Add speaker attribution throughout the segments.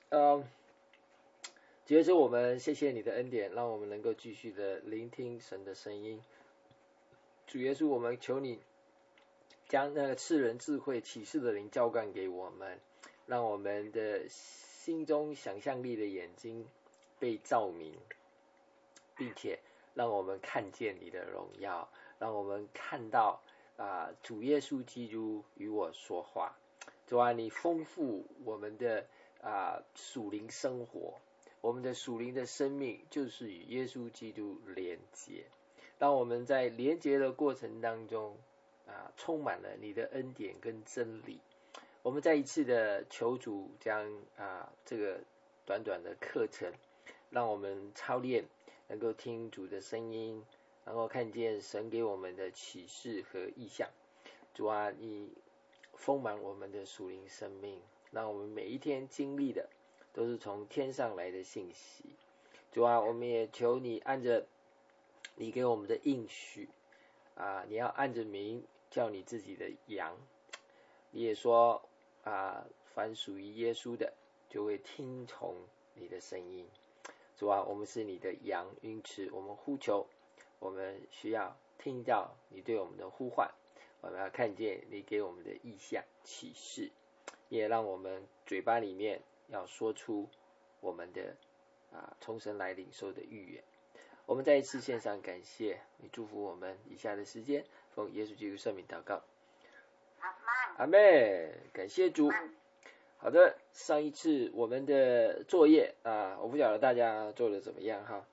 Speaker 1: 主耶稣，我们谢谢你的恩典，让我们能够继续的聆听神的声音。主耶稣，我们求你将那个赐人智慧启示的灵浇灌给我们，让我们的心中想象力的眼睛被照明，并且让我们看见你的荣耀，让我们看到主耶稣基督与我说话。主啊，你丰富我们的属灵生活，我们的属灵的生命就是与耶稣基督连结。当我们在连结的过程当中充满了你的恩典跟真理。我们再一次的求主将这个短短的课程，让我们操练，能够听主的声音，然后看见神给我们的启示和意象。主啊，你丰满我们的属灵生命，让我们每一天经历的都是从天上来的信息。主啊，我们也求你按着你给我们的应许你要按着名叫你自己的羊。你也说凡属于耶稣的就会听从你的声音。主啊，我们是你的羊，因此我们呼求，我们需要听到你对我们的呼唤，我们要看见你给我们的意象启示，也让我们嘴巴里面要说出我们的从神来领受的预言。我们再一次献上感谢，你祝福我们以下的时间，奉耶稣基督圣名祷告，阿们。感谢主。好的，上一次我们的作业我不晓得大家做的怎么样哈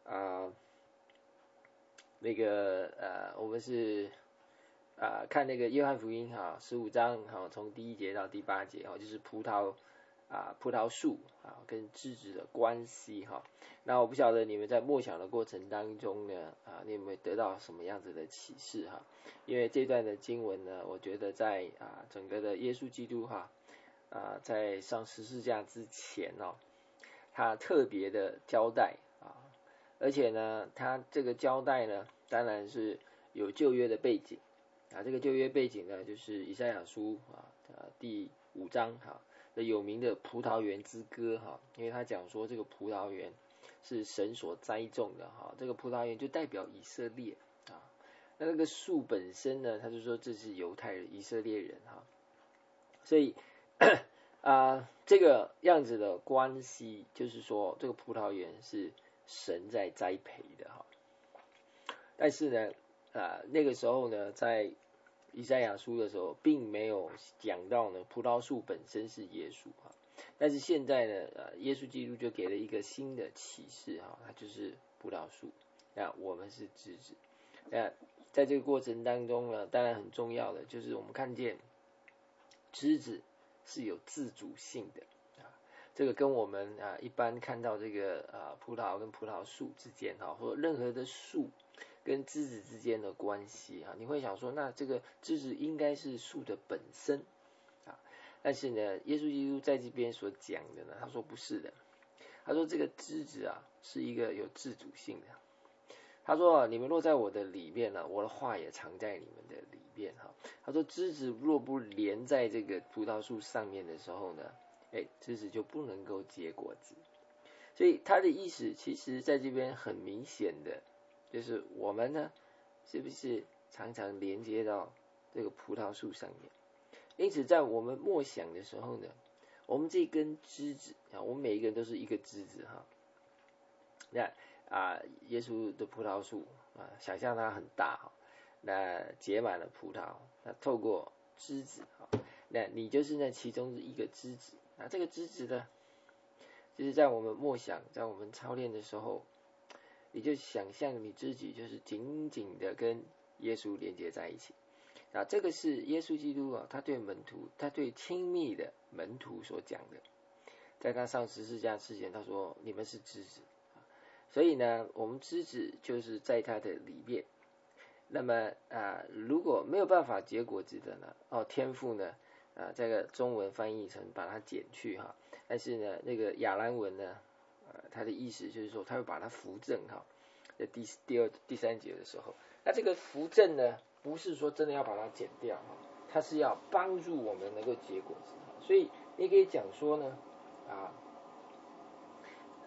Speaker 1: 我们是看那个约翰福音15章从第1节到第8节就是葡萄树跟枝子的关系那我不晓得你们在默想的过程当中呢你有没有得到什么样子的启示因为这段的经文呢，我觉得在整个的耶稣基督在上十字架之前他特别的交代而且呢他这个交代呢当然是有旧约的背景这个旧约背景呢就是以赛亚书第5章的有名的葡萄园之歌因为他讲说这个葡萄园是神所栽种的这个葡萄园就代表以色列那个树本身呢他就说这是犹太人以色列人所以这个样子的关系就是说这个葡萄园是神在栽培的但是呢那个时候呢在以赛亚书的时候并没有讲到呢葡萄树本身是耶稣但是现在呢耶稣基督就给了一个新的启示它就是葡萄树，那我们是枝子。那在这个过程当中呢当然很重要的就是我们看见枝子是有自主性的这个跟我们一般看到这个葡萄跟葡萄树之间或者任何的树跟枝子之间的关系你会想说那这个枝子应该是树的本身但是呢耶稣基督在这边所讲的呢他说不是的，他说这个枝子是一个有自主性的。他说你们若在我的里面呢，我的话也藏在你们的里面他说枝子若不连在这个葡萄树上面的时候呢枝子就不能够结果子。所以他的意思其实在这边很明显的就是我们呢是不是常常连接到这个葡萄树上面。因此在我们默想的时候呢，我们这根枝子我们每一个人都是一个枝子那耶稣的葡萄树想象它很大那结满了葡萄，那透过枝子那你就是那其中一个枝子这个枝子呢就是在我们默想在我们操练的时候，你就想象你自己就是紧紧的跟耶稣连接在一起这个是耶稣基督他对门徒他对亲密的门徒所讲的。在他上十字架之前他说你们是枝子，所以呢我们枝子就是在他的里面。那么如果没有办法结果子的呢天父呢这个中文翻译成把它减去但是呢那个亚兰文呢它的意思就是说他会把它扶正在第3节的时候，那这个扶正呢不是说真的要把它剪掉它是要帮助我们能够结果子。所以你可以讲说呢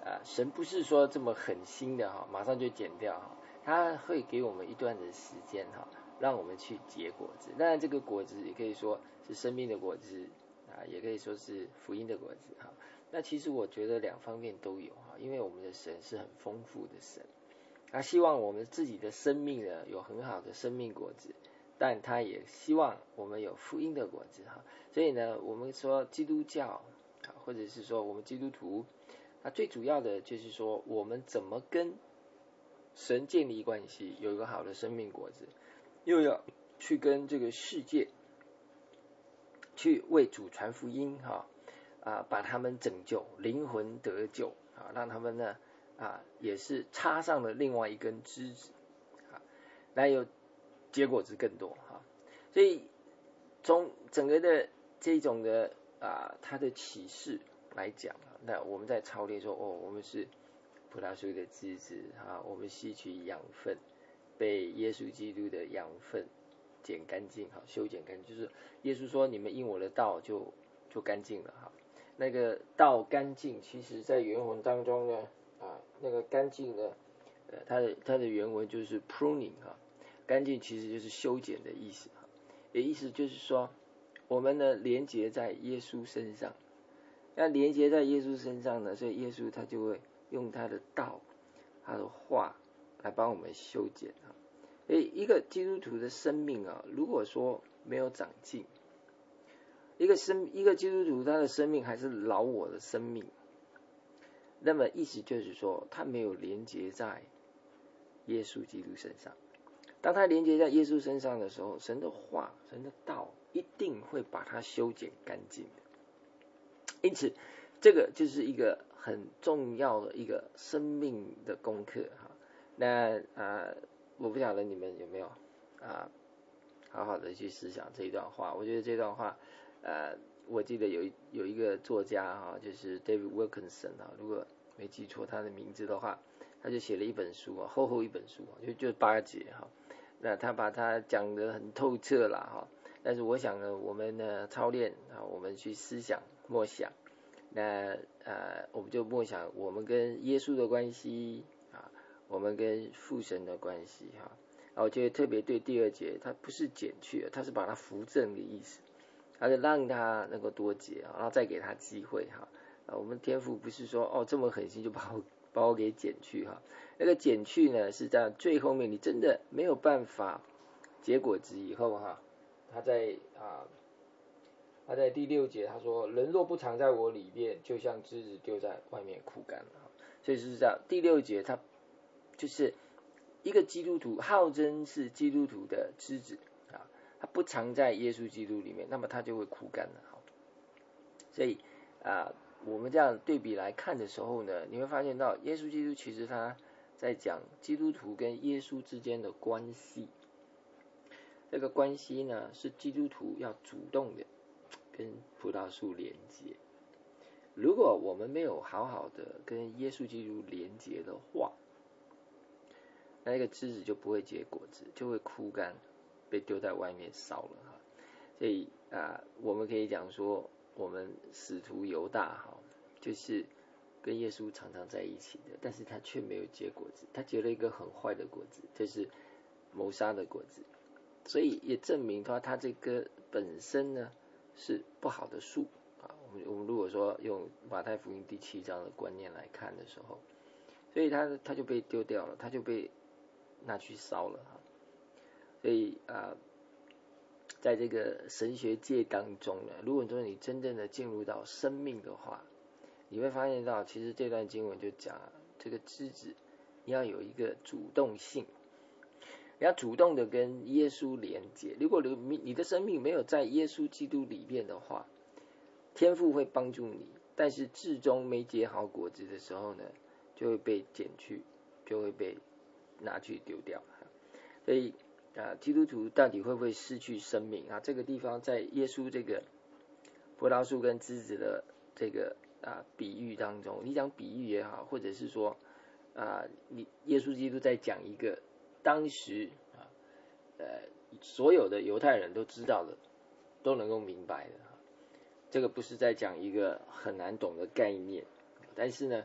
Speaker 1: 神不是说这么狠心的哈，马上就剪掉哈，他会给我们一段的时间哈，让我们去结果子。当然这个果子也可以说是生命的果子也可以说是福音的果子哈。那其实我觉得两方面都有哈，因为我们的神是很丰富的神，他希望我们自己的生命呢有很好的生命果子，但他也希望我们有福音的果子哈。所以呢，我们说基督教或者是说我们基督徒，最主要的就是说我们怎么跟神建立关系，有一个好的生命果子，又要去跟这个世界去为主传福音把他们拯救，灵魂得救让他们呢也是插上了另外一根枝子那有结果子更多所以从整个的这种的他的启示来讲那我们在操练说我们是葡萄树的枝子我们吸取养分，被耶稣基督的养分剪干净修剪干净，就是耶稣说你们因我的道就干净了那个道干净，其实在原文当中呢那个干净呢它的原文就是 pruning 干净其实就是修剪的意思也意思就是说我们呢连结在耶稣身上，那连结在耶稣身上呢，所以耶稣他就会用他的道他的话来帮我们修剪所以一个基督徒的生命如果说没有长进，一个基督徒他的生命还是老我的生命，那么意思就是说他没有连结在耶稣基督身上。当他连结在耶稣身上的时候，神的话神的道一定会把它修剪干净的。因此这个就是一个很重要的一个生命的功课那我不晓得你们有没有好好的去思想这一段话。我觉得这段话我记得有一个作家就是 David Wilkerson 如果没记错他的名字的话，他就写了一本书厚厚一本书就8节那他把它讲得很透彻啦但是我想呢我们呢操练我们去思想默想，那我们就默想我们跟耶稣的关系我们跟父神的关系我觉得特别对第2节它不是减去，它是把它扶正的意思，它是让它能够多结然后再给他机会我们天父不是说这么狠心就把我给减去那个减去呢是在最后面你真的没有办法结果子以后他在第6节他说人若不藏在我里面，就像枝子丢在外面枯干了所以是这样，第6节他就是一个基督徒号称是基督徒的枝子他不藏在耶稣基督里面，那么他就会枯干了所以我们这样对比来看的时候呢，你会发现到耶稣基督其实他在讲基督徒跟耶稣之间的关系，这个关系呢是基督徒要主动的跟葡萄树连接。如果我们没有好好的跟耶稣基督连接的话，那个枝子就不会结果子，就会枯干，被丢在外面烧了所以我们可以讲说我们使徒犹大就是跟耶稣常常在一起的，但是他却没有结果子，他结了一个很坏的果子，就是谋杀的果子，所以也证明他这个本身呢是不好的树我们如果说用马太福音第7章的观念来看的时候，所以他就被丢掉了，他就被拿去烧了所以在这个神学界当中呢，如果说你真正的进入到生命的话，你会发现到其实这段经文就讲这个枝子你要有一个主动性，你要主动的跟耶稣连接。如果你的生命没有在耶稣基督里面的话，天父会帮助你，但是至终没结好果子的时候呢，就会被剪去，就会被拿去丢掉所以基督徒到底会不会失去生命这个地方在耶稣这个葡萄树跟枝子的这个比喻当中，你讲比喻也好，或者是说耶稣基督在讲一个当时所有的犹太人都知道的，都能够明白的这个不是在讲一个很难懂的概念，但是呢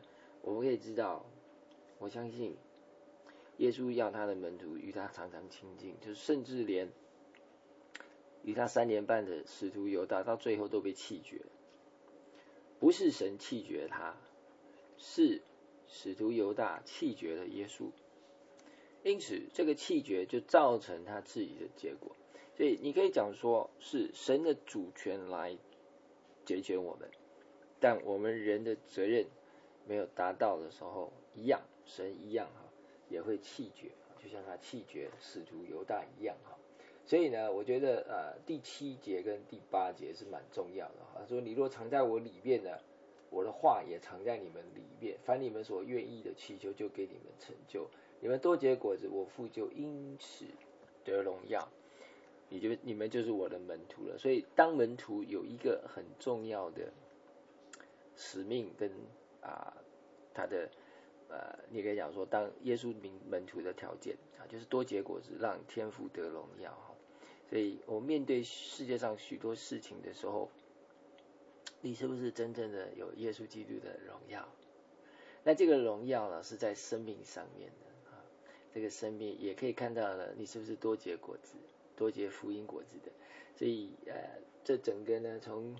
Speaker 1: 我们可以知道，我相信耶稣要他的门徒与他常常亲近，就是甚至连与他3年半的使徒犹大，到最后都被弃绝。不是神弃绝他，是使徒犹大弃绝了耶稣。因此，这个弃绝就造成他自己的结果。所以你可以讲说，是神的主权来解决我们，但我们人的责任没有达到的时候，一样，神一样也会弃绝，就像他弃绝使徒犹大一样。所以呢，我觉得第7节跟第8节是蛮重要的。他说：“你若藏在我里面呢，我的话也藏在你们里面，凡你们所愿意的祈求，就给你们成就。你们多结果子，我父就因此得荣耀。你们就是我的门徒了。”所以当门徒有一个很重要的使命跟他的你可以讲说，当耶稣门徒的条件就是多结果子，让天父得荣耀。所以我面对世界上许多事情的时候，你是不是真正的有耶稣基督的荣耀？那这个荣耀呢，是在生命上面的这个生命也可以看到了，你是不是多结果子，多结福音果子的。所以这整个呢，从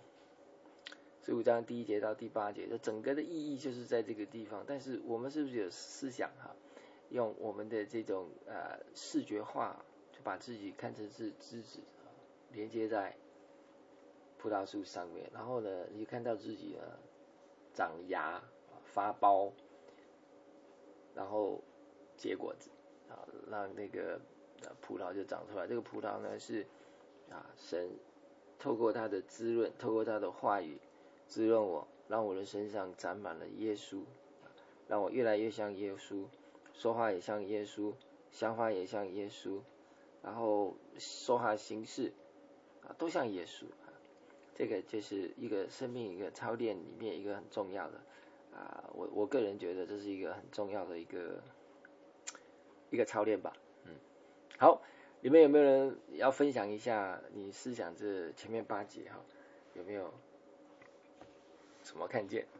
Speaker 1: 15章第1节到第8节，这整个的意义就是在这个地方。但是我们是不是有思想用我们的这种视觉化，就把自己看成是枝子连接在葡萄树上面，然后呢，你就看到自己呢长芽发苞，然后结果子让那个葡萄就长出来。这个葡萄呢是神透过他的滋润，透过他的话语滋润我，让我的身上长满了耶稣，让我越来越像耶稣，说话也像耶稣，想法也像耶稣，然后说话行事都像耶稣。这个就是一个生命一个操练里面一个很重要的我个人觉得这是一个很重要的一个操练吧。好，你们有没有人要分享一下你思想这前面8节有没有什么看见？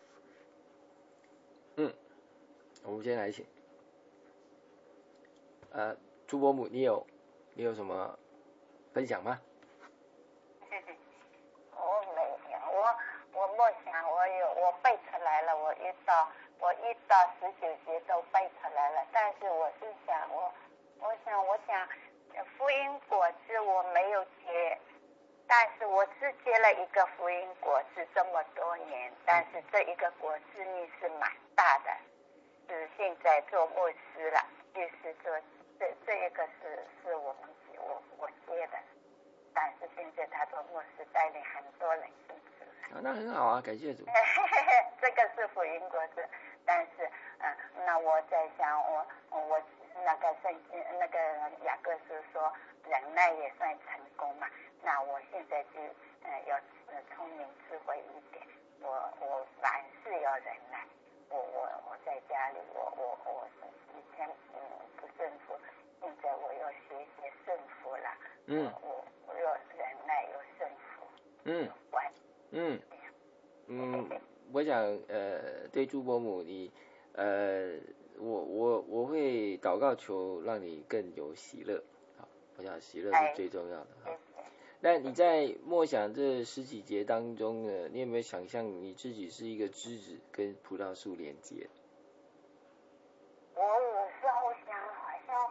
Speaker 1: 我们先来请朱伯母，你有什么分享吗？
Speaker 2: 我默想，我背出来了，我一到19节都背出来了。但是我是想，我想福音果子我没有结，但是我只结了一个福音果子这么多年，但是这一个果子你是蛮大的，是现在做牧师了，就是做这一个是我接的，但是现在他做牧师带领很多人信主了。
Speaker 1: 那很好啊，感谢主。
Speaker 2: 这个是福音果子，但是那我在想，我那个那个雅各书说忍耐也算成功嘛，那我现在就要聪明智慧一点，我凡事要忍耐。我在家里，我以前不顺服，现在我要学习顺服了。我要忍耐，要顺服。
Speaker 1: 我想对朱伯母你我会祷告求让你更有喜乐。我想喜乐是最重要的。那你在默想这10几节当中呢，你有没有想象你自己是一个枝子跟葡萄树连接？
Speaker 2: 我有时候想，好像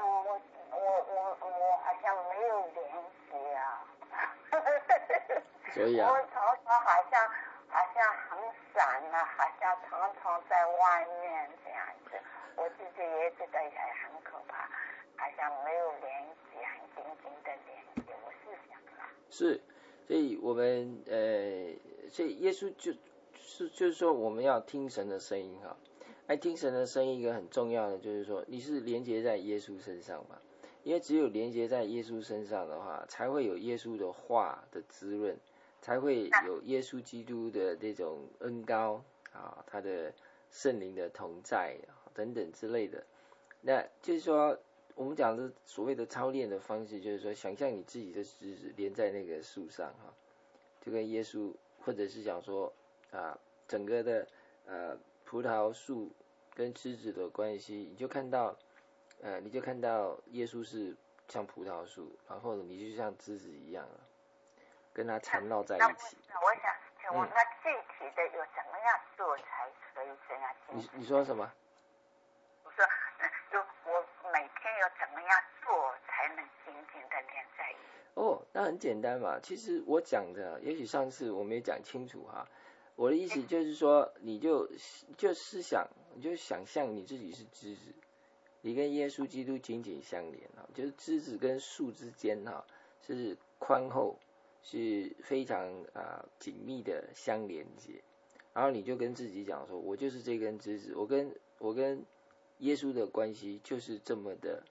Speaker 2: 我好像没有联系啊。
Speaker 1: 所以
Speaker 2: 我常常好像很散啊，好像常在外面这样子，我自己也觉得也很可怕，好像没有联系，很紧紧的联系。我是想了。
Speaker 1: 是，所以我们所以耶稣就是说我们要听神的声音听神的声音一个很重要的就是说你是连接在耶稣身上嘛，因为只有连接在耶稣身上的话，才会有耶稣的话的滋润，才会有耶稣基督的那种恩膏他的圣灵的同在等等之类的。那就是说我们讲的所谓的操练的方式，就是说想象你自己的枝子连在那个树上就跟耶稣，或者是讲说整个的葡萄树跟枝子的关系，你就看到耶稣是像葡萄树，然后你就像枝子一样跟它缠绕在一起。
Speaker 2: 我想请问，那具体的有怎么样做才可以这样精进？
Speaker 1: 你说什么？
Speaker 2: 我说，我每天有怎么样做才能精进的连在一起？
Speaker 1: 哦，那很简单嘛。其实我讲的，也许上次我没讲清楚哈。我的意思就是说，你就思想，你就想象你自己是枝子，你跟耶稣基督紧紧相连就是枝子跟树之间是宽厚，是非常紧密的相连接。然后你就跟自己讲说，我就是这根枝子，我跟耶稣的关系就是这么的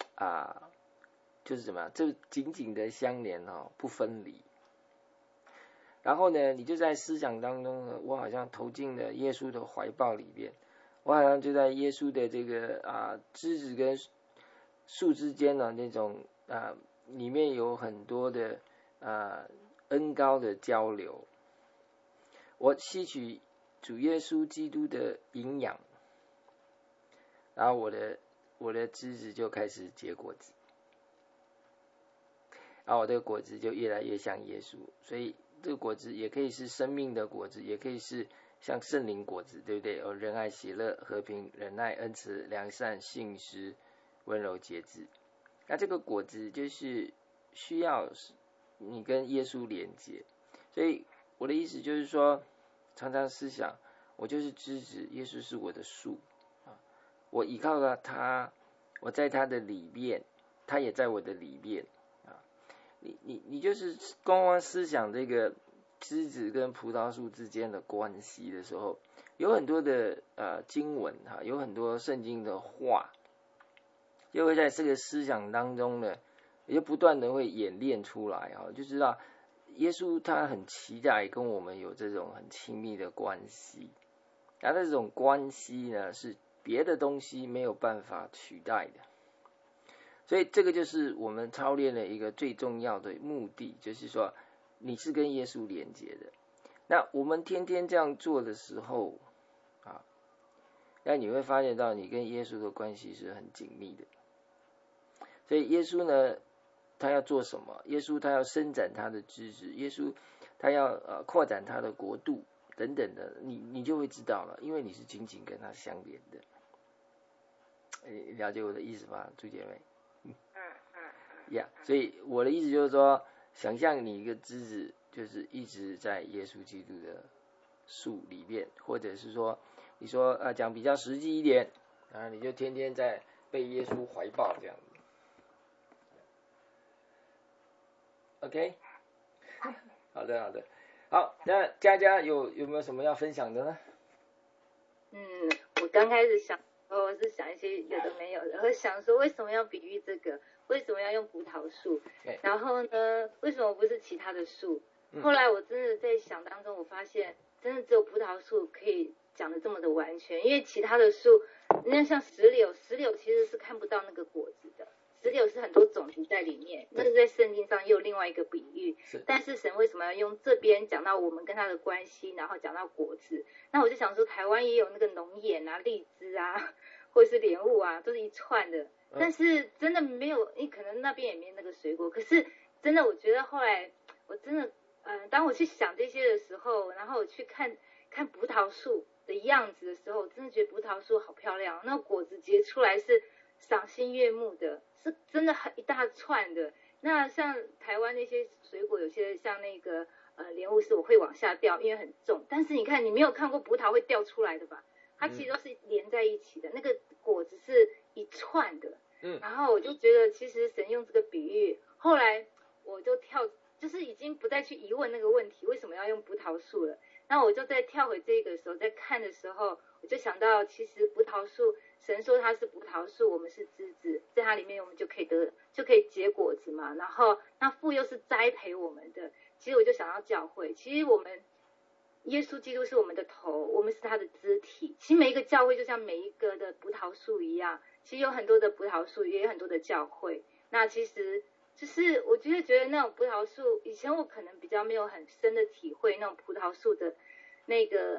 Speaker 1: 就是怎么样，就紧紧的相连不分离。然后呢，你就在思想当中呢，我好像投进了耶稣的怀抱里面，我好像就在耶稣的这个枝子跟树之间呢那种里面有很多的恩膏的交流。我吸取主耶稣基督的营养，然后我的枝子就开始结果子，然后我的果子就越来越像耶稣。所以这个果子也可以是生命的果子，也可以是像圣灵果子，对不对？仁爱、喜乐、和平、忍耐、恩慈、良善、信实、温柔、节制。那这个果子就是需要你跟耶稣连接。所以我的意思就是说，常常思想，我就是枝子，耶稣是我的树我依靠了他，我在他的里面，他也在我的里面你就是光光思想这个枝子跟葡萄树之间的关系的时候，有很多的经文有很多圣经的话，就会在这个思想当中呢，也就不断的会演练出来就知道耶稣他很期待跟我们有这种很亲密的关系，然后这种关系呢是别的东西没有办法取代的。所以这个就是我们操练的一个最重要的目的，就是说你是跟耶稣连接的。那我们天天这样做的时候那你会发现到你跟耶稣的关系是很紧密的。所以耶稣呢，他要做什么？耶稣他要伸展他的枝子，耶稣他要扩展他的国度等等的，你就会知道了，因为你是紧紧跟他相连的。了解我的意思吧，朱姐妹？所以我的意思就是说，想象你一个枝子，就是一直在耶稣基督的树里面，或者是说，你说讲比较实际一点你就天天在被耶稣怀抱这样子。OK， 好的，好，那佳佳有没有什么要分享的呢？
Speaker 3: 我刚开始想，我是想一些有的没有的，我想说为什么要比喻这个，为什么要用葡萄树，然后呢，为什么不是其他的树？后来我真的在想当中，我发现真的只有葡萄树可以讲的这么的完全，因为其他的树，你看像石榴其实是看不到那个果子的。石榴是很多种子在里面，那个在圣经上又有另外一个比喻。但是神为什么要用这边讲到我们跟他的关系，然后讲到果子？那我就想说，台湾也有那个龙眼啊、荔枝啊，或者是莲雾啊，都是一串的。但是真的没有，可能那边也没那个水果。可是真的，我觉得后来我真的，当我去想这些的时候，然后我去看葡萄树的样子的时候，我真的觉得葡萄树好漂亮，那果子结出来是赏心悦目的，是真的很一大串的。那像台湾那些水果，有些像那个莲雾是我会往下掉，因为很重。但是你看，你没有看过葡萄会掉出来的吧？它其实都是连在一起的，那个果子是一串的。然后我就觉得，其实神用这个比喻，后来我就就是已经不再去疑问那个问题，为什么要用葡萄树了。那我就再跳回这个时候，在看的时候，我就想到，其实葡萄树，神说它是葡萄树，我们是枝子，在它里面我们就可以结果子嘛。然后那父又是栽培我们的，其实我就想到教会，其实我们耶稣基督是我们的头，我们是他的肢体。其实每一个教会就像每一个的葡萄树一样，其实有很多的葡萄树，也有很多的教会。那其实就是我觉得那种葡萄树，以前我可能比较没有很深的体会那种葡萄树的那个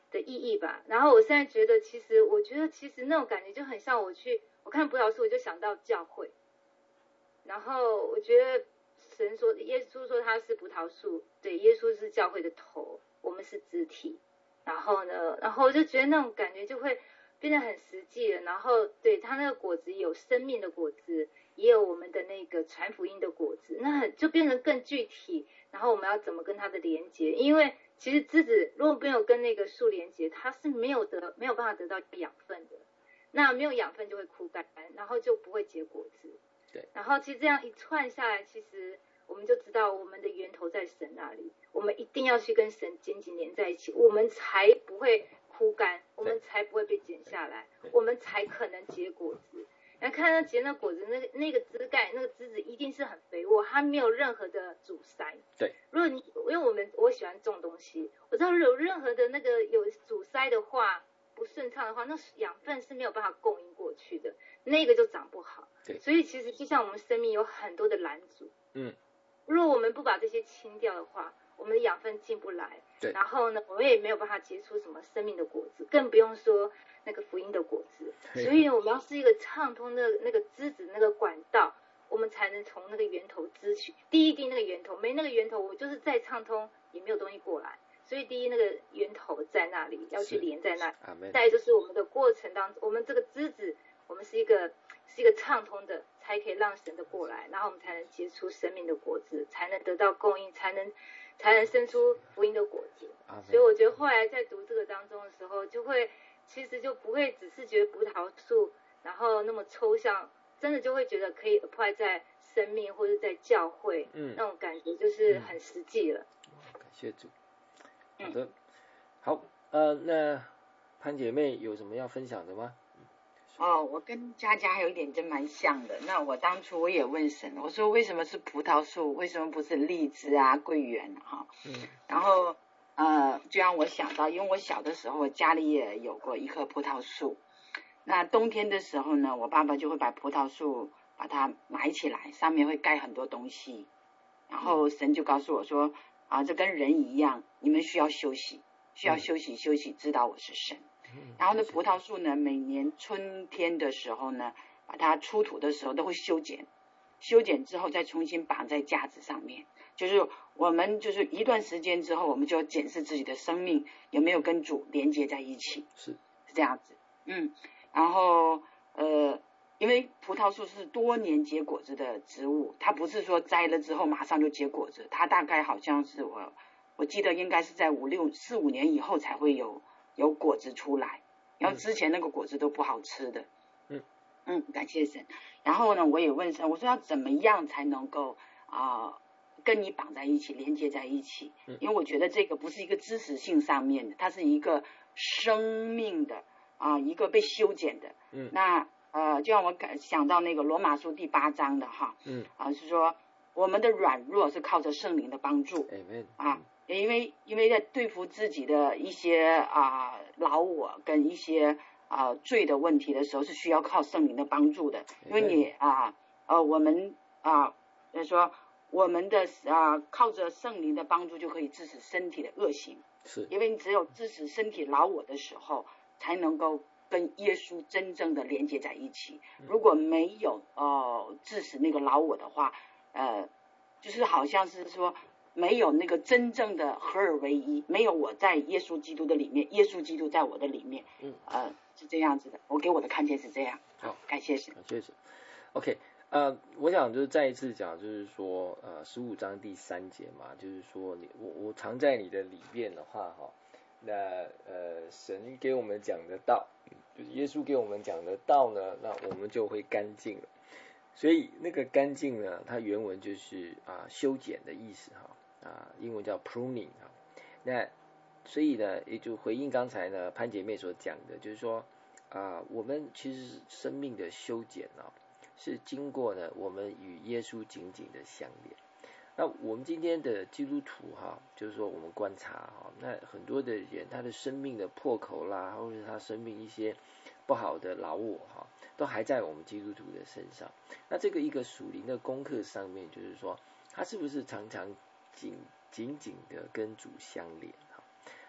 Speaker 3: 的意义吧。然后我现在觉得，我觉得其实那种感觉就很像我看葡萄树，我就想到教会。然后我觉得耶稣说他是葡萄树，对，耶稣是教会的头，我们是肢体。然后我就觉得那种感觉就会变得很实际了。然后对，他那个果子有生命的果子，也有我们的那个传福音的果子，那就变得更具体。然后我们要怎么跟它的连接？因为其实枝子如果没有跟那个树连接，它是没有办法得到养分的。那没有养分就会枯干，然后就不会结果子。
Speaker 1: 对。
Speaker 3: 然后其实这样一串下来，其实我们就知道我们的源头在神那里，我们一定要去跟神紧紧连在一起，我们才不会枯干，我们才不会被剪下来，我们才可能结果子。然后看到结那果子，那个枝干，那个枝子一定是很肥沃，它没有任何的阻塞。
Speaker 1: 对。
Speaker 3: 如果因为我喜欢种东西，我知道有任何的那个有阻塞的话，不顺畅的话，那养分是没有办法供应过去的，那个就长不好。
Speaker 1: 对。
Speaker 3: 所以其实就像我们生命有很多的拦阻。如果我们不把这些清掉的话，我们的养分进不来。
Speaker 1: 对。
Speaker 3: 然后呢，我们也没有办法结出什么生命的果子，更不用说那个福音的果子。所以我们要是一个畅通的那个枝子那个管道，我们才能从那个源头支取。第一滴那个源头，没那个源头，我就是再畅通也没有东西过来。所以第一那个源头在那里，要去连在那里。再来就是我们的过程当中，我们这个枝子，我们是一个畅通的，才可以让神的过来，然后我们才能结出生命的果子，才能得到供应，才能生出福音的果子。所以我觉得后来在读这个当中的时候，其实就不会只是觉得葡萄树，然后那么抽象，真的就会觉得可以 apply 在生命或者在教会，那种感觉就是很实际了。
Speaker 1: 感谢主。好的，好，那潘姐妹有什么要分享的吗？
Speaker 4: 我跟佳佳有一点真蛮像的。那我当初我也问神，我说为什么是葡萄树，为什么不是荔枝啊、桂圆啊？然后就让我想到，因为我小的时候我家里也有过一棵葡萄树。那冬天的时候呢，我爸爸就会把葡萄树把它埋起来，上面会盖很多东西。然后神就告诉我说这跟人一样，你们需要休息，知道我是神。然后呢，葡萄树呢，每年春天的时候呢，把它出土的时候都会修剪之后再重新绑在架子上面。就是我们就是一段时间之后，我们就要检视自己的生命有没有跟主连接在一起，是这样子。然后因为葡萄树是多年结果子的植物，它不是说摘了之后马上就结果子，它大概好像是我记得应该是在4、5年以后才会有果子出来，然后之前那个果子都不好吃的。感谢神。然后呢，我也问神，我说要怎么样才能够跟你绑在一起，连接在一起？因为我觉得这个不是一个知识性上面的，它是一个生命的一个被修剪的。那就让我想到那个罗马书第8章的是说我们的软弱是靠着圣灵的帮助。因为在对付自己的一些老我跟一些罪的问题的时候，是需要靠圣灵的帮助的。因为你我们就是说我们的靠着圣灵的帮助就可以致死身体的恶行。是因为你只有致死身体老我的时候，才能够跟耶稣真正的连接在一起。如果没有致死那个老我的话，就是好像是说没有那个真正的合而为一，没有我在耶稣基督的里面，耶稣基督在我的里面。是这样子的，我给我的看见是这样。好，感谢神。
Speaker 1: 感谢神。OK，我想就是再一次讲，就是说15章第3节嘛，就是说我常在你的里面的话那神给我们讲的道，就是耶稣给我们讲的道呢，那我们就会干净了。所以那个干净呢，它原文就是修剪的意思英文叫 pruning 那所以呢，也就回应刚才呢潘姐妹所讲的，就是说我们其实生命的修剪是经过呢我们与耶稣紧紧的相连。那我们今天的基督徒就是说我们观察那很多的人他的生命的破口啦，或者他生命一些不好的老我都还在我们基督徒的身上。那这个一个属灵的功课上面，就是说他是不是常常紧紧的跟主相连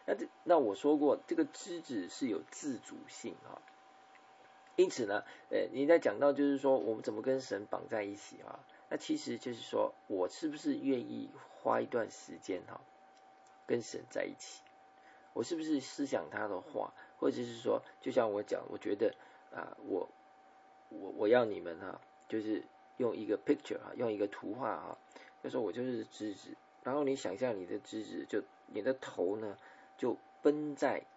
Speaker 1: 那我说过，这个枝子是有自主性啊。因此呢，你在讲到就是说我们怎么跟神绑在一起啊？那其实就是说我是不是愿意花一段时间跟神在一起？我是不是思想他的话，或者是说，就像我讲，我觉得我要你们就是用一个 picture 用一个图画就说我就是枝子，然后你想象你的枝子，就你的头呢就奔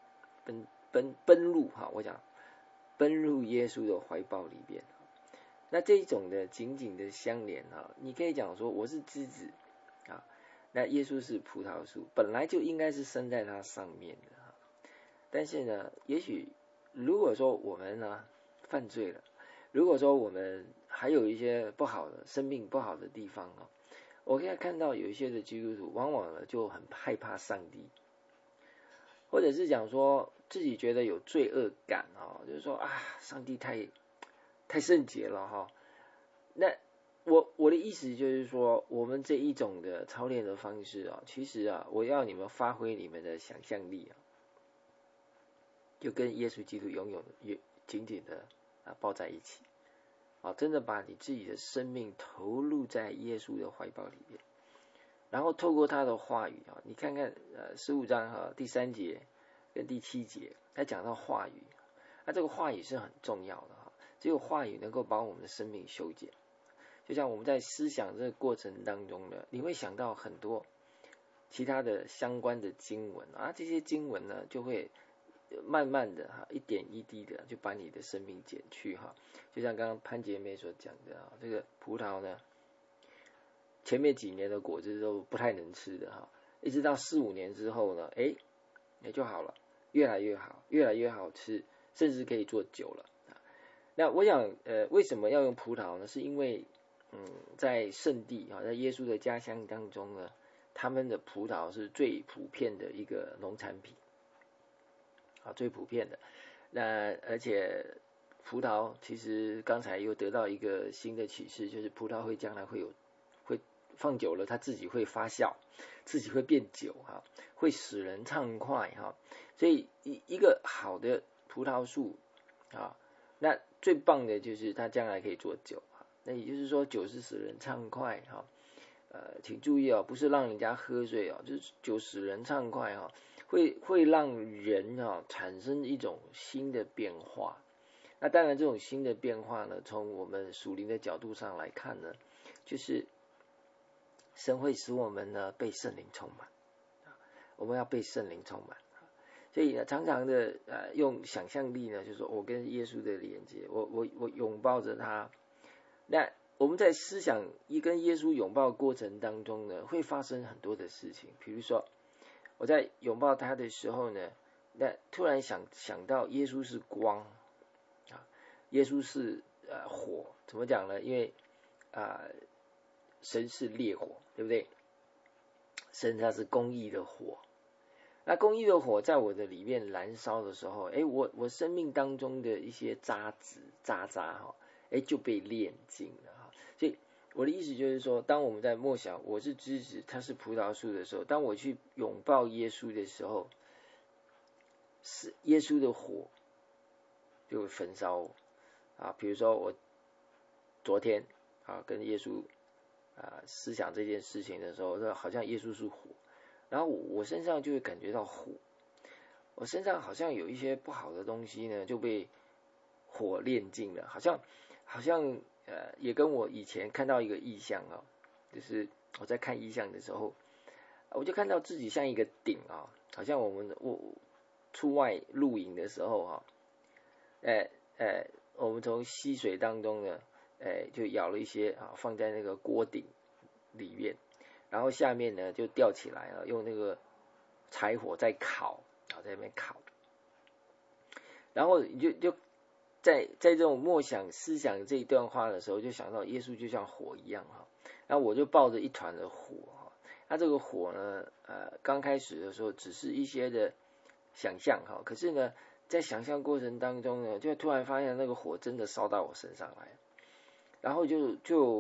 Speaker 1: 入我讲奔入耶稣的怀抱里边。那这种的紧紧的相连你可以讲说我是枝子那耶稣是葡萄树，本来就应该是生在它上面的但是呢，也许如果说我们犯罪了，如果说我们还有一些不好的生命不好的地方我可以看到有一些的基督徒往往呢就很害怕上帝，或者是讲说自己觉得有罪恶感就是说上帝太圣洁了那我的意思就是说，我们这一种的操练的方式其实我要你们发挥你们的想象力就跟耶稣基督拥有紧紧的抱在一起真的把你自己的生命投入在耶稣的怀抱里面，然后透过他的话语你看看15章第3节跟第7节，他讲到话语，那这个话语是很重要的只有话语能够把我们的生命修剪。就像我们在思想这个过程当中呢，你会想到很多其他的相关的经文这些经文呢就会慢慢的一点一滴的就把你的生命减去就像刚刚潘姐妹所讲的这个葡萄呢，前面几年的果子都不太能吃的一直到4-5年之后呢，也就好了，越来越好，越来越好吃，甚至可以做酒了那我想为什么要用葡萄呢？是因为在圣地在耶稣的家乡当中呢，他们的葡萄是最普遍的一个农产品最普遍的。那而且葡萄其实刚才又得到一个新的启示，就是葡萄将来会放久了它自己会发酵，自己会变酒会使人畅快所以一个好的葡萄树那最棒的就是它将来可以做酒那也就是说酒是使人畅快请注意不是让人家喝醉就是酒使人畅快会让人产生一种新的变化。那当然这种新的变化呢，从我们属灵的角度上来看呢，就是神会使我们呢被圣灵充满我们要被圣灵充满所以呢常常的用想象力呢，就是说我跟耶稣的连接，我拥抱着他。那我们在思想跟耶稣拥抱的过程当中呢，会发生很多的事情。比如说我在拥抱他的时候呢，那突然想到耶稣是光耶稣是火，怎么讲呢？因为神是烈火，对不对？神他是公义的火，那公义的火在我的里面燃烧的时候，我生命当中的一些渣就被炼净了所以我的意思就是说，当我们在默想我是枝子，他是葡萄树的时候，当我去拥抱耶稣的时候，是耶稣的火就会焚烧我比如说我昨天跟耶稣思想这件事情的时候，好像耶稣是火，然后我身上就会感觉到火，我身上好像有一些不好的东西呢就被火炼净了，好像也跟我以前看到一个异象就是我在看异象的时候，我就看到自己像一个鼎好像我出外露营的时候我们从溪水当中呢就舀了一些放在那个锅鼎里面，然后下面呢就吊起来用那个柴火在烤在那边烤，然后你就在这种默想思想这一段话的时候，就想到耶稣就像火一样然后我就抱着一团的火那这个火呢刚开始的时候只是一些的想象可是呢在想象过程当中呢，就突然发现那个火真的烧到我身上来，然后就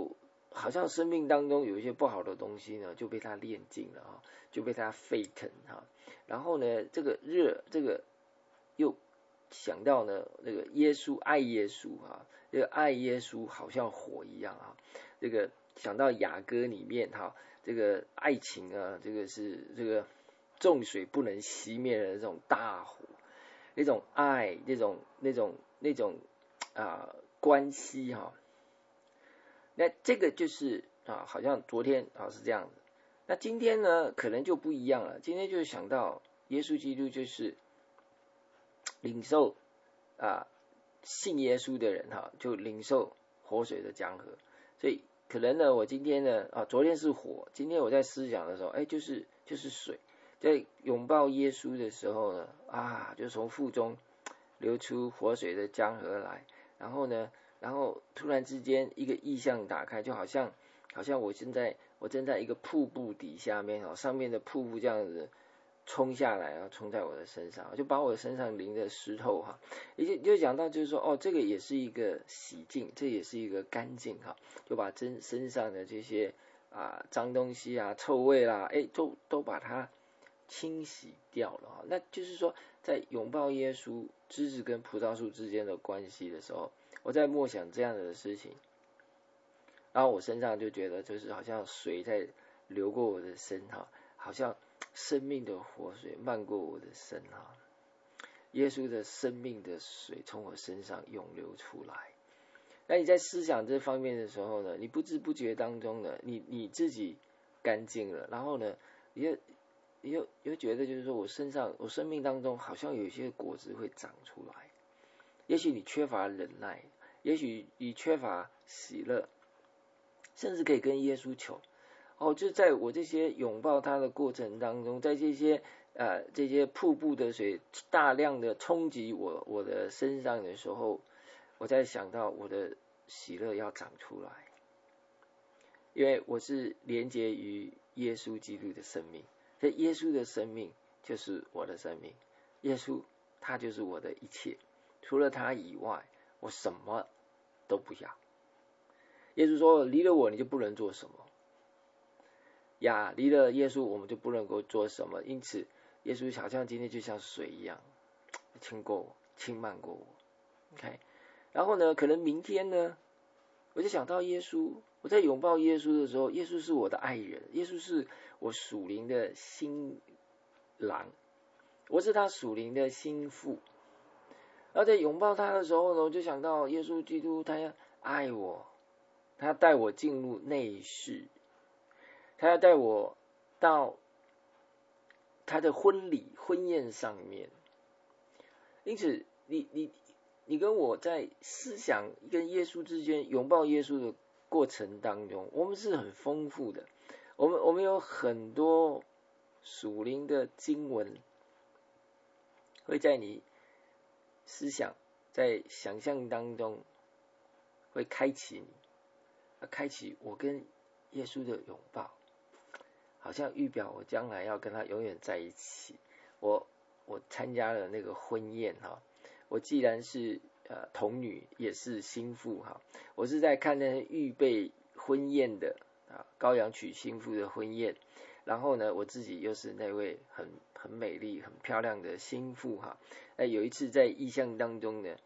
Speaker 1: 好像生命当中有一些不好的东西呢，就被他炼尽了哈，就被他沸腾哈。然后呢，这个又想到呢，这个耶稣爱耶稣哈，这个爱耶稣好像火一样啊。这个想到雅歌里面哈，这个爱情啊，这个是这个众水不能熄灭的这种大火，那种爱，那种关系哈。那这个就是好像昨天是这样子，那今天呢可能就不一样了。今天就想到耶稣基督就是领受信耶稣的人就领受活水的江河。所以可能呢，我今天呢昨天是火，今天我在思想的时候，就是水，在拥抱耶稣的时候呢就从腹中流出活水的江河来。然后突然之间一个意象打开，就好像我正在一个瀑布底下面上面的瀑布这样子冲下来冲在我的身上，就把我的身上淋得湿透也就讲到就是说这个也是一个洗净，这也是一个干净就把身上的这些脏东西臭味啦都把它清洗掉了那就是说在拥抱耶稣枝子跟葡萄树之间的关系的时候，我在默想这样的事情，然后我身上就觉得就是好像水在流过我的身好像生命的活水漫过我的身耶稣的生命的水从我身上涌流出来。那你在思想这方面的时候呢，你不知不觉当中呢，你自己干净了，然后呢，你又觉得就是说我生命当中好像有一些果子会长出来。也许你缺乏忍耐，也许你缺乏喜乐，甚至可以跟耶稣求就在我这些拥抱他的过程当中，在这些瀑布的水大量的冲击我的身上的时候，我在想到我的喜乐要长出来，因为我是连结于耶稣基督的生命，所以耶稣的生命就是我的生命，耶稣他就是我的一切，除了他以外我什么都不要。耶稣说离了我你就不能做什么离了耶稣我们就不能够做什么。因此耶稣好像今天就像水一样轻慢过我 OK。 然后呢可能明天呢我就想到耶稣，我在拥抱耶稣的时候，耶稣是我的爱人，耶稣是我属灵的新郎，我是他属灵的心腹。然后在拥抱他的时候呢，我就想到耶稣基督他要爱我，他带我进入内室，他要带我到他的婚宴上面。因此你跟我在思想跟耶稣之间拥抱耶稣的过程当中，我们是很丰富的，我们有很多属灵的经文会在你思想在想象当中会开启我跟耶稣的拥抱，好像预表我将来要跟他永远在一起。我参加了那个婚宴我既然是童女也是心腹我是在看那预备婚宴的羔羊娶新妇的婚宴，然后呢我自己又是那位很美丽很漂亮的新妇有一次在意象当中呢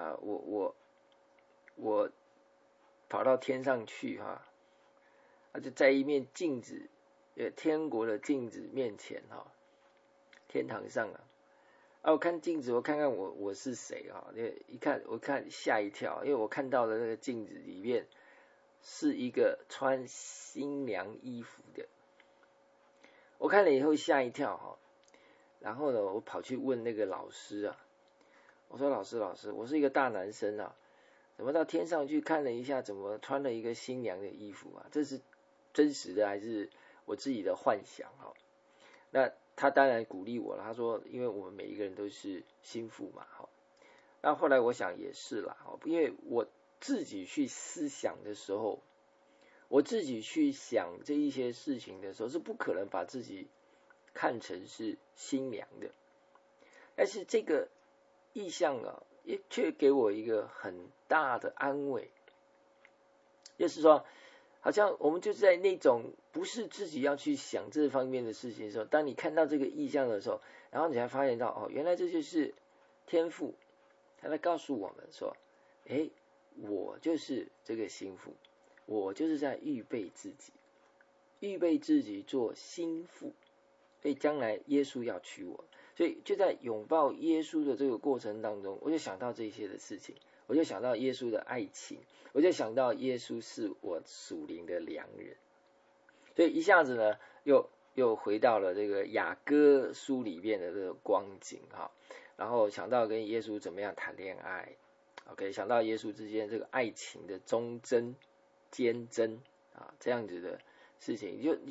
Speaker 1: 我跑到天上去就在一面镜子天国的镜子面前天堂上我看镜子，我看看我是谁我看吓一跳，因为我看到的那个镜子里面是一个穿新娘衣服的，我看了以后吓一跳然后呢我跑去问那个老师我说老师我是一个大男生怎么到天上去看了一下，怎么穿了一个新娘的衣服这是真实的还是我自己的幻想那他当然鼓励我了，他说因为我们每一个人都是心腹嘛那后来我想也是啦因为我自己去思想的时候，我自己去想这一些事情的时候，是不可能把自己看成是新娘的。但是这个意象也却给我一个很大的安慰，就是说好像我们就是在那种不是自己要去想这方面的事情的时候，当你看到这个意象的时候，然后你才发现到哦，原来这就是天父，他在告诉我们说，哎，我就是这个心腹，我就是在预备自己做心腹，所以将来耶稣要娶我，所以就在拥抱耶稣的这个过程当中，我就想到这些的事情，我就想到耶稣的爱情，我就想到耶稣是我属灵的良人，所以一下子呢，又回到了这个雅歌书里面的这个光景哈，然后想到跟耶稣怎么样谈恋爱 ，OK， 想到耶稣之间这个爱情的忠贞、坚贞啊这样子的事情，你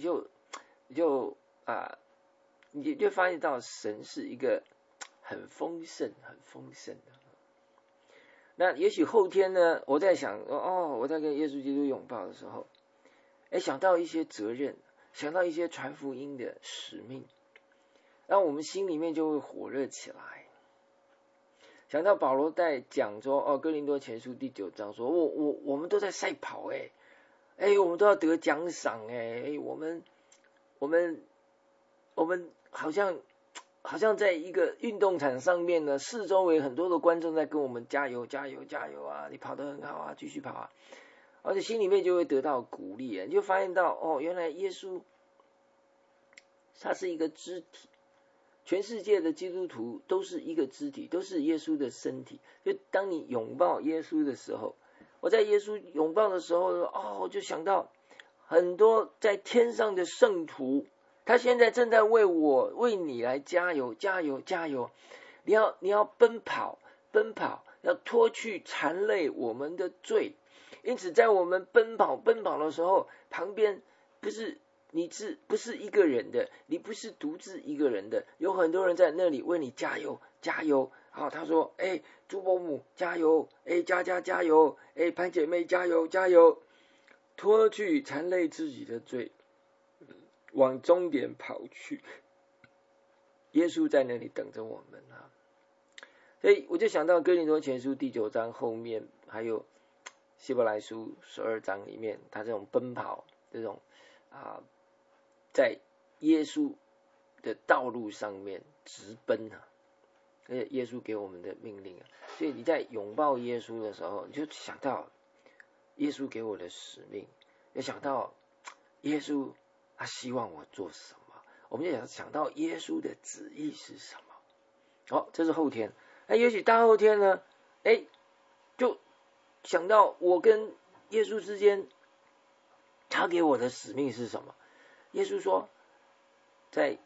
Speaker 1: 就发现到神是一个很丰盛的。那也许后天呢，我在想我在跟耶稣基督拥抱的时候，想到一些责任，想到一些传福音的使命，然后我们心里面就会火热起来。想到保罗在讲说哥林多前书第9章说我们都在赛跑我们都要得奖赏我们好像在一个运动场上面呢，四周围很多的观众在跟我们加油啊，你跑得很好啊，继续跑啊，而且心里面就会得到鼓励，你就发现到原来耶稣他是一个肢体，全世界的基督徒都是一个肢体，都是耶稣的身体。就当你拥抱耶稣的时候，我在耶稣拥抱的时候我就想到很多在天上的圣徒，他现在正在为你来加油！你要奔跑，要脱去缠累我们的罪。因此，在我们奔跑的时候，旁边不是一个人的，你不是独自一个人的，有很多人在那里为你加油！好，他说：“朱伯母加油！佳加油！潘姐妹加油！脱去缠累自己的罪。”往终点跑去，耶稣在那里等着我们啊！所以我就想到哥林多前书第9章后面，还有希伯来书12章里面，他这种奔跑，这种在耶稣的道路上面直奔啊，而且耶稣给我们的命令啊，所以你在拥抱耶稣的时候，你就想到耶稣给我的使命，也想到耶稣他希望我做什么，我们就想到耶稣的旨意是什么。这是后天。那也许大后天呢，就想到我跟耶稣之间，他给我的使命是什么？耶稣说，在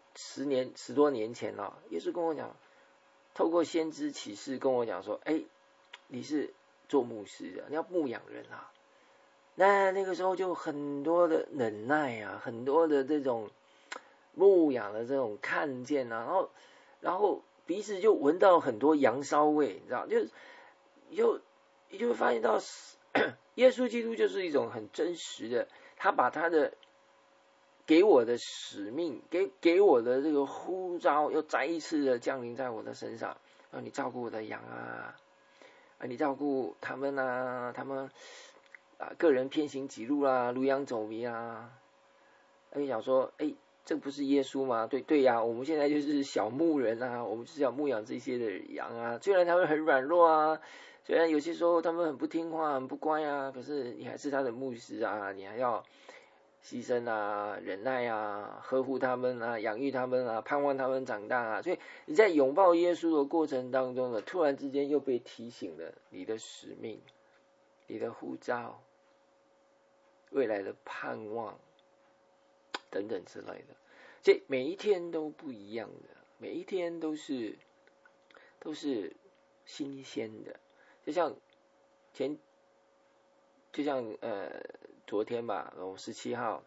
Speaker 1: 10多年前耶稣跟我讲，透过先知启示跟我讲说，你是做牧师的，你要牧养人啊。那个时候就很多的忍耐啊，很多的这种牧养的这种看见啊，然后鼻子就闻到很多羊骚味，你知道，你就会发现到耶稣基督就是一种很真实的，他把他的给我的使命，给我的这个呼召，又再一次的降临在我的身上，让你照顾我的羊你照顾他们他们个人偏行己路如羊走迷你想说，这不是耶稣吗？对呀，我们现在就是小牧人我们就是要牧养这些的羊虽然他们很软弱虽然有些时候他们很不听话、很不乖可是你还是他的牧师你还要牺牲忍耐呵护他们养育他们盼望他们长大所以你在拥抱耶稣的过程当中呢，突然之间又被提醒了你的使命、你的呼召、未来的盼望等等之类的，所以每一天都不一样的，每一天都是新鲜的，就像昨天吧，17号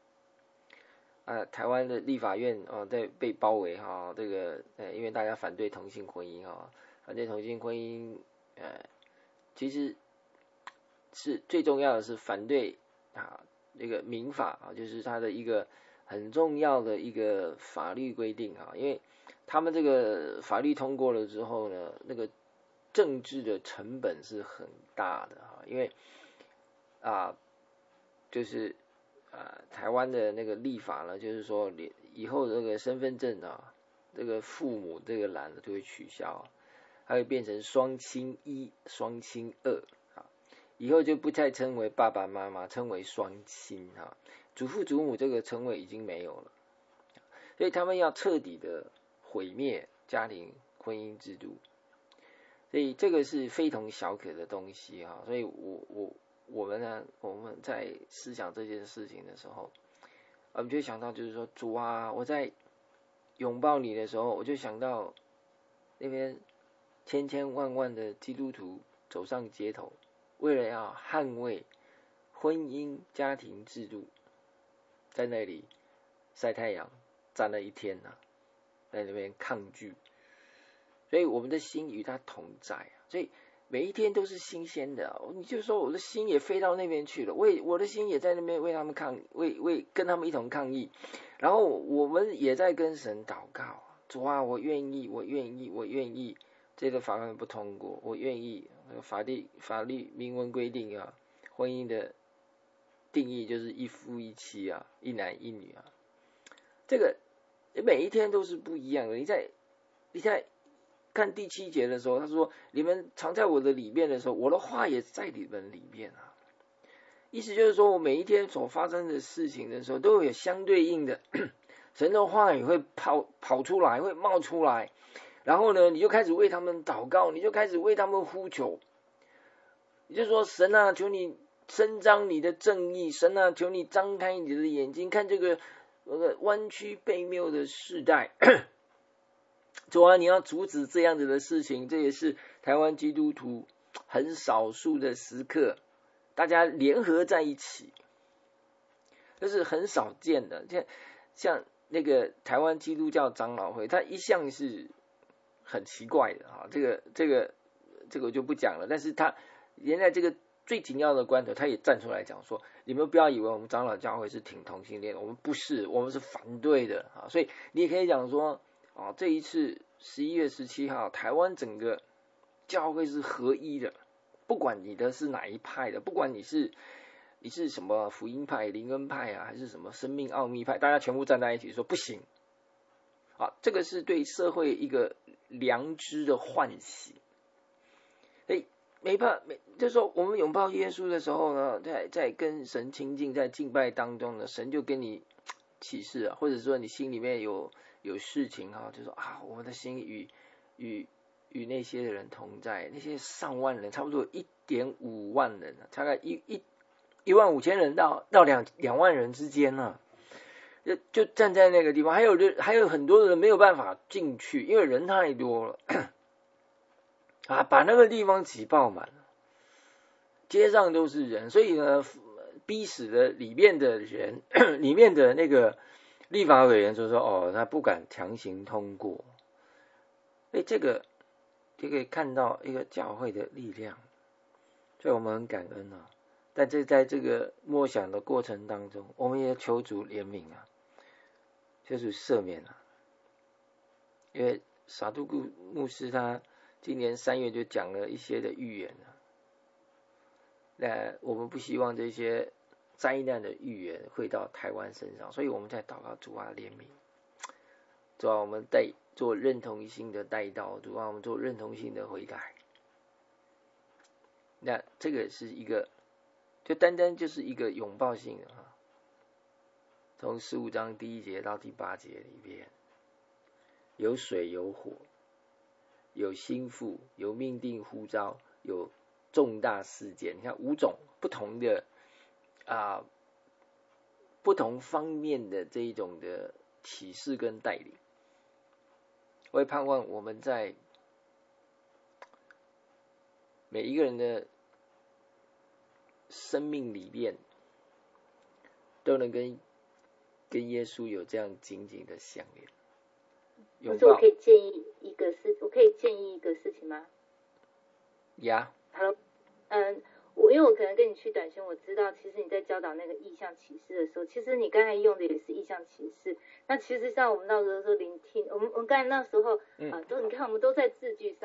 Speaker 1: 台湾的立法院在被包围这个因为大家反对同性婚姻反对同性婚姻其实是最重要的是反对这个民法就是它的一个很重要的一个法律规定因为他们这个法律通过了之后呢，那个政治的成本是很大的因为就是台湾的那个立法呢，就是说以后这个身份证啊，这个父母这个栏就会取消，它会变成双亲1、双亲2啊，以后就不再称为爸爸妈妈，称为双亲啊，祖父祖母这个称谓已经没有了，所以他们要彻底的毁灭家庭婚姻制度，所以这个是非同小可的东西啊，所以我们在思想这件事情的时候，我们就想到就是说，主啊，我在拥抱你的时候，我就想到那边千千万万的基督徒走上街头，为了要捍卫婚姻家庭制度，在那里晒太阳站了一天啊，在那边抗拒，所以我们的心与他同在，所以每一天都是新鲜的，你就说我的心也飞到那边去了，我的心也在那边为他们跟他们一同抗议，然后我们也在跟神祷告，主啊，我愿意，这个法案不通过，我愿意，法律明文规定啊，婚姻的定义就是一夫一妻啊，一男一女啊，这个每一天都是不一样的。你在看第7节的时候，他说你们藏在我的里面的时候，我的话也在你们里面啊。意思就是说，我每一天所发生的事情的时候，都有相对应的神的话语会跑出来，会冒出来，然后呢，你就开始为他们祷告，你就开始为他们呼求，你就说神啊，求你伸张你的正义，神啊，求你张开你的眼睛，看这个弯曲悖谬的世代。主啊，你要阻止这样子的事情，这也是台湾基督徒很少数的时刻，大家联合在一起，这是很少见的。像那个台湾基督教长老会，它一向是很奇怪的啊，这个我就不讲了。但是他连在这个最紧要的关头，他也站出来讲说，你们不要以为我们长老教会是挺同性恋，我们不是，我们是反对的啊。所以你也可以讲说，这一次11月17号，台湾整个教会是合一的，不管你的是哪一派的，不管你是什么福音派、灵恩派啊，还是什么生命奥秘派，大家全部站在一起说不行。这个是对社会一个良知的唤醒。所以就是说我们拥抱耶稣的时候呢，在跟神亲近，在敬拜当中呢，神就跟你启示啊，或者说你心里面有事情啊，就说我们的心与那些人同在，那些上万人，差不多1.5万人，大概15000人到2万人之间呢，就站在那个地方，还有很多人没有办法进去，因为人太多了把那个地方挤爆满了，街上都是人，所以呢，逼死了里面的人，里面的那个立法委员就说他不敢强行通过。这个就可以看到一个教会的力量，所以我们很感恩啊。但在这个默想的过程当中，我们也求主怜悯啊，求主赦免啊。因为撒都固牧师他今年3月就讲了一些的预言啊，那我们不希望这些灾难的预言会到台湾身上，所以我们在祷告主啊怜悯，主啊我们做认同性的代祷，主啊我们做认同性的悔改。那这个是一个，就单单就是一个拥抱性的从15章第1节到第8节里边，有水有火，有心腹，有命定呼召，有重大事件，你看5种不同的不同方面的这一种的启示跟带领。我也盼望我们在每一个人的生命里面都能跟耶稣有这样紧紧的相连。
Speaker 3: 可是我可以建议一个事情吗？
Speaker 1: 呀，
Speaker 3: 因为我可能跟你去短宣，我知道其实你在教导那个意象启示的时候，其实你刚才用的也是意象启示。那其实上我们那时候聆听，我们刚才那时候你看我们都在字句上，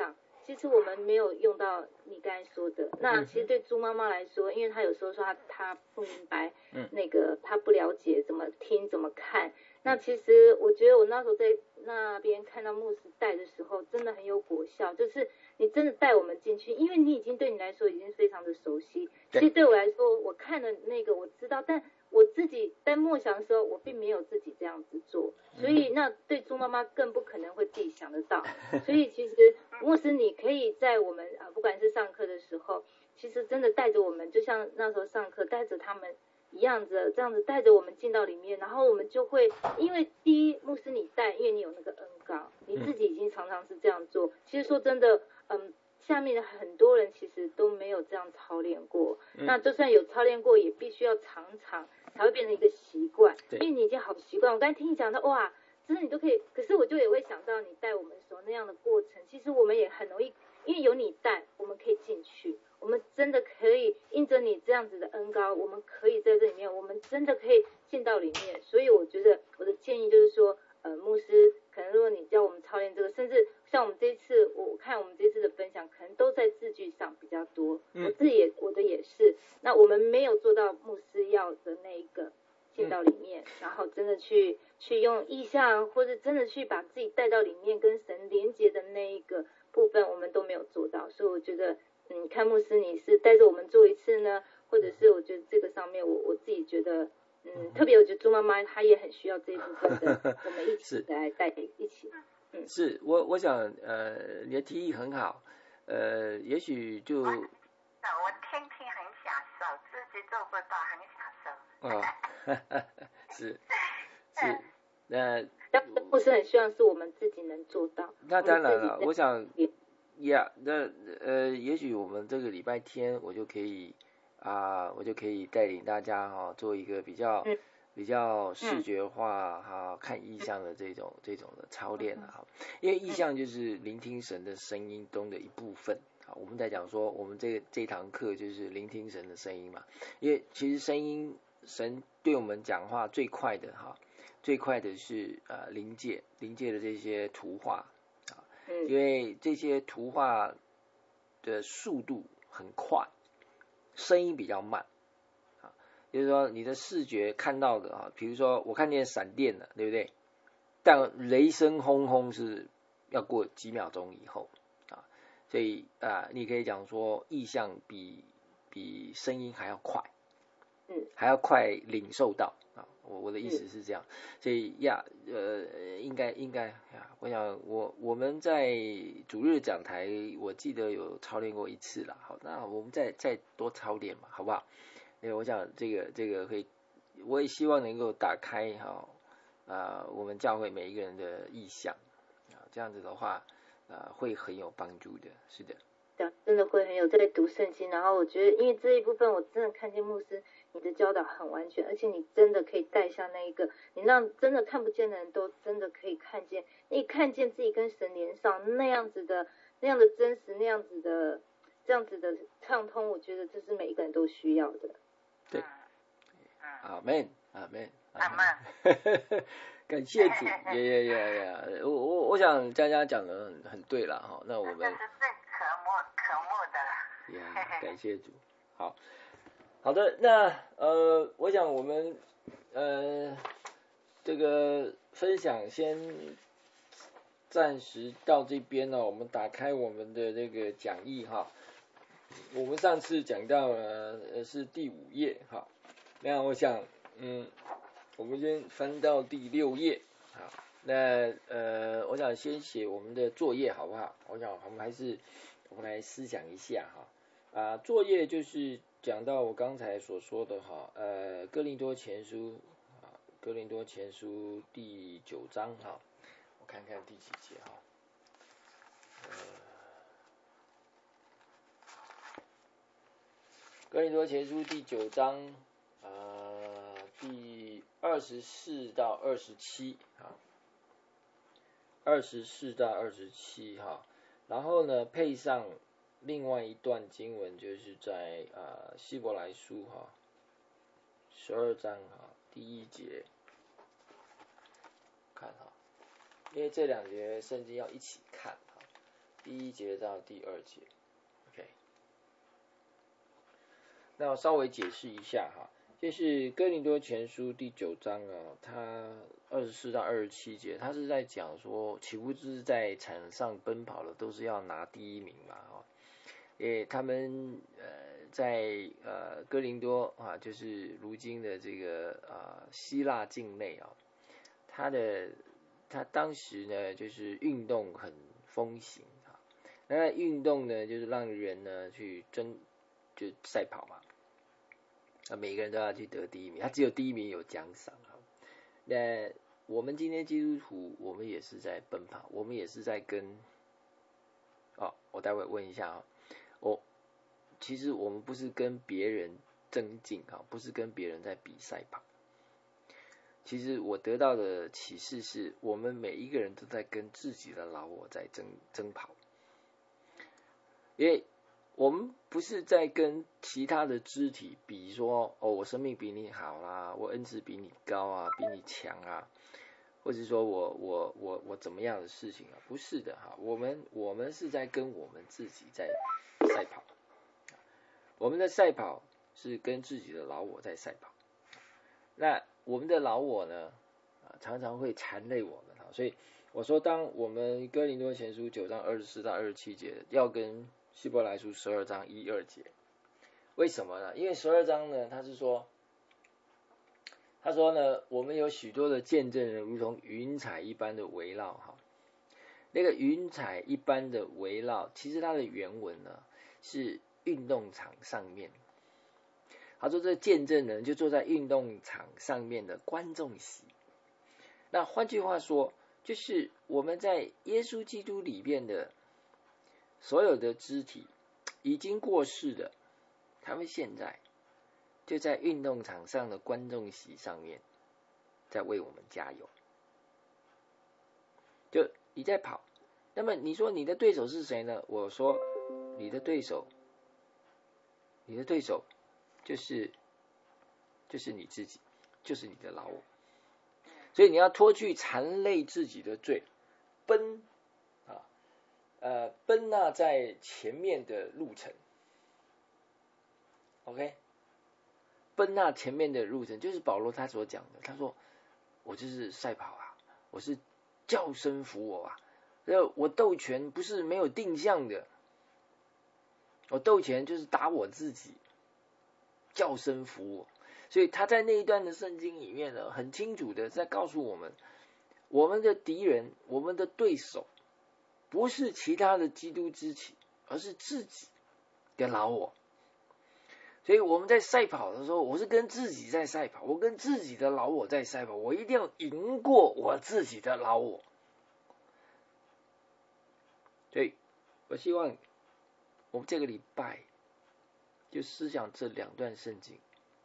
Speaker 3: 其实我们没有用到你刚才说的。那其实对猪妈妈来说，因为她有时候说她不明白，那个她不了解怎么听怎么看。那其实我觉得我那时候在那边看到牧师带的时候，真的很有果效，就是你真的带我们进去，因为你已经对你来说已经非常的熟悉。其实对我来说，我看了那个我知道，但我自己在默想的时候，我并没有自己这样子做，所以那对猪妈妈更不可能会自己想得到。所以其实牧师，你可以在我们不管是上课的时候，其实真的带着我们，就像那时候上课带着他们一样的，这样子带着我们进到里面，然后我们就会，因为第一牧师你带，因为你有那个恩膏，你自己已经常常是这样做。其实说真的，下面的很多人其实都没有这样操练过，那就算有操练过，也必须要常常才会变成一个习惯，因为你已经好习惯。我刚才听你讲到，哇，真的你都可以，可是我就也会想到你带我们的时候那样的过程，其实我们也很容易，因为有你带，我们可以进去，我们真的可以因着你这样子的恩膏，我们可以在这里面，我们真的可以进到里面。所以我觉得我的建议就是说，牧师，可能如果你教我们操练这个，甚至像我们这一次，我看我们这次的分享，可能都在字句上比较多。我的也是。那我们没有做到牧师要的那一个进到里面，然后真的去用意象，或者真的去把自己带到里面跟神连接的那一个部分，我们都没有做到。所以我觉得，看牧师你是带着我们做一次呢，或者是我觉得这个上面我自己觉得。特别我觉得猪妈妈她也很需要这一部分的，我们一起来带一起。
Speaker 1: 是我想你的提议很好，也许就我
Speaker 2: 听很享受，自己做不到很享受。
Speaker 1: 是那
Speaker 3: 牧师很希望是我们自己能做到。
Speaker 1: 那当然了，我想也许我们这个礼拜天我就可以带领大家做一个比较视觉化看意象的这种的操练因为意象就是聆听神的声音中的一部分我们在讲说我们这堂课就是聆听神的声音嘛，因为其实神对我们讲话最快的是灵界的这些图画因为这些图画的速度很快，声音比较慢就是说你的视觉看到的比如说我看见闪电了，对不对？但雷声轰轰是要过几秒钟以后所以你可以讲说意象比声音还要快，还要快领受到我的意思是这样，所以应该我想我们在主日讲台，我记得有操练过一次了，好，那我们再多操练嘛，好不好？因为我想这个会，我也希望能够打开我们教会每一个人的意向这样子的话会很有帮助的，是的。
Speaker 3: 真的会很有在读圣经，然后我觉得因为这一部分我真的看见牧师你的教导很完全，而且你真的可以带下那一个，你让真的看不见的人都真的可以看见，你看见自己跟神连上那样的真实，那样子的这样子的畅通，我觉得这是每一个人都需要的。
Speaker 1: 对，阿门，感谢主，我想佳佳讲的很对了哈，那我们这是
Speaker 2: 最可慕的了。
Speaker 1: 感谢主，好的，那我想我们这个分享先暂时到这边了，我们打开我们的这个讲义我们上次讲到是第5页那我想我们先翻到第6页那我想先写我们的作业好不好？我想我们来思想一下作业就是讲到我刚才所说的哥林多前书第9章我看看第几节哥林多前书第9章第24到27 24到27然后呢配上另外一段经文，就是在希伯来书12章第1节看因为这2节圣经要一起看第1节到第2节 ，OK。那我稍微解释一下哈，就是哥林多前书第9章啊，它24到27节，它是在讲说，岂不是在场上奔跑的都是要拿第1名嘛？他们在哥林多啊，就是如今的这个希腊境内啊，他当时呢就是运动很风行啊，那运动呢就是让人呢去就赛跑嘛，每个人都要去得第1名，他只有第1名有奖赏啊。那我们今天基督徒，我们也是在奔跑，我们也是在跟我待会问一下啊。其实我们不是跟别人争竞啊，不是跟别人在比赛跑。其实我得到的启示是，我们每一个人都在跟自己的老我在争跑，因为我们不是在跟其他的肢体比说，我生命比你好啦，我恩赐比你高啊，比你强啊，或者说我怎么样的事情啊？不是的哈，我们是在跟我们自己在赛跑。我们的赛跑是跟自己的老我在赛跑，那我们的老我呢，常常会缠累我们，所以我说，当我们哥林多前书9章24到27节要跟希伯来书12章1、2节，为什么呢？因为12章呢，他说呢，我们有许多的见证人，如同云彩一般的围绕哈。那个云彩一般的围绕，其实它的原文呢是运动场上面，他说这见证人就坐在运动场上面的观众席。那换句话说，就是我们在耶稣基督里面的所有的肢体已经过世的，他们现在就在运动场上的观众席上面，在为我们加油。就你在跑，那么你说你的对手是谁呢？我说你的对手就是你自己，就是你的老我。所以你要脱去缠累自己的罪，奔那在前面的路程 ，OK， 奔那前面的路程，就是保罗他所讲的。他说我就是赛跑啊，我是叫声服我啊，我斗拳不是没有定向的，我斗拳就是打我自己，叫声服我。所以他在那一段的圣经里面呢，很清楚的在告诉我们，我们的敌人，我们的对手，不是其他的基督肢体，而是自己的老我。所以我们在赛跑的时候，我是跟自己在赛跑，我跟自己的老我在赛跑，我一定要赢过我自己的老我。所以我希望我们这个礼拜就思想这2段圣经。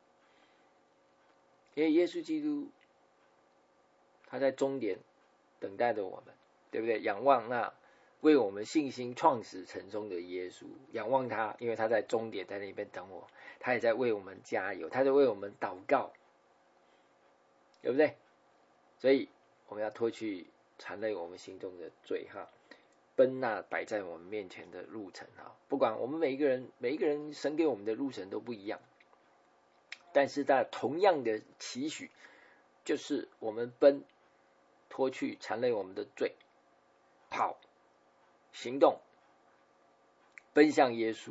Speaker 1: 因为耶稣基督他在终点等待着我们，对不对？仰望那为我们信心创始成终的耶稣，仰望他，因为他在终点在那边等我，他也在为我们加油，他在为我们祷告，对不对？所以我们要脱去缠累我们心中的罪哈，奔那摆在我们面前的路程哈。不管我们每一个人神给我们的路程都不一样，但是在同样的期许，就是我们奔，脱去缠累我们的罪，跑，行动，奔向耶稣。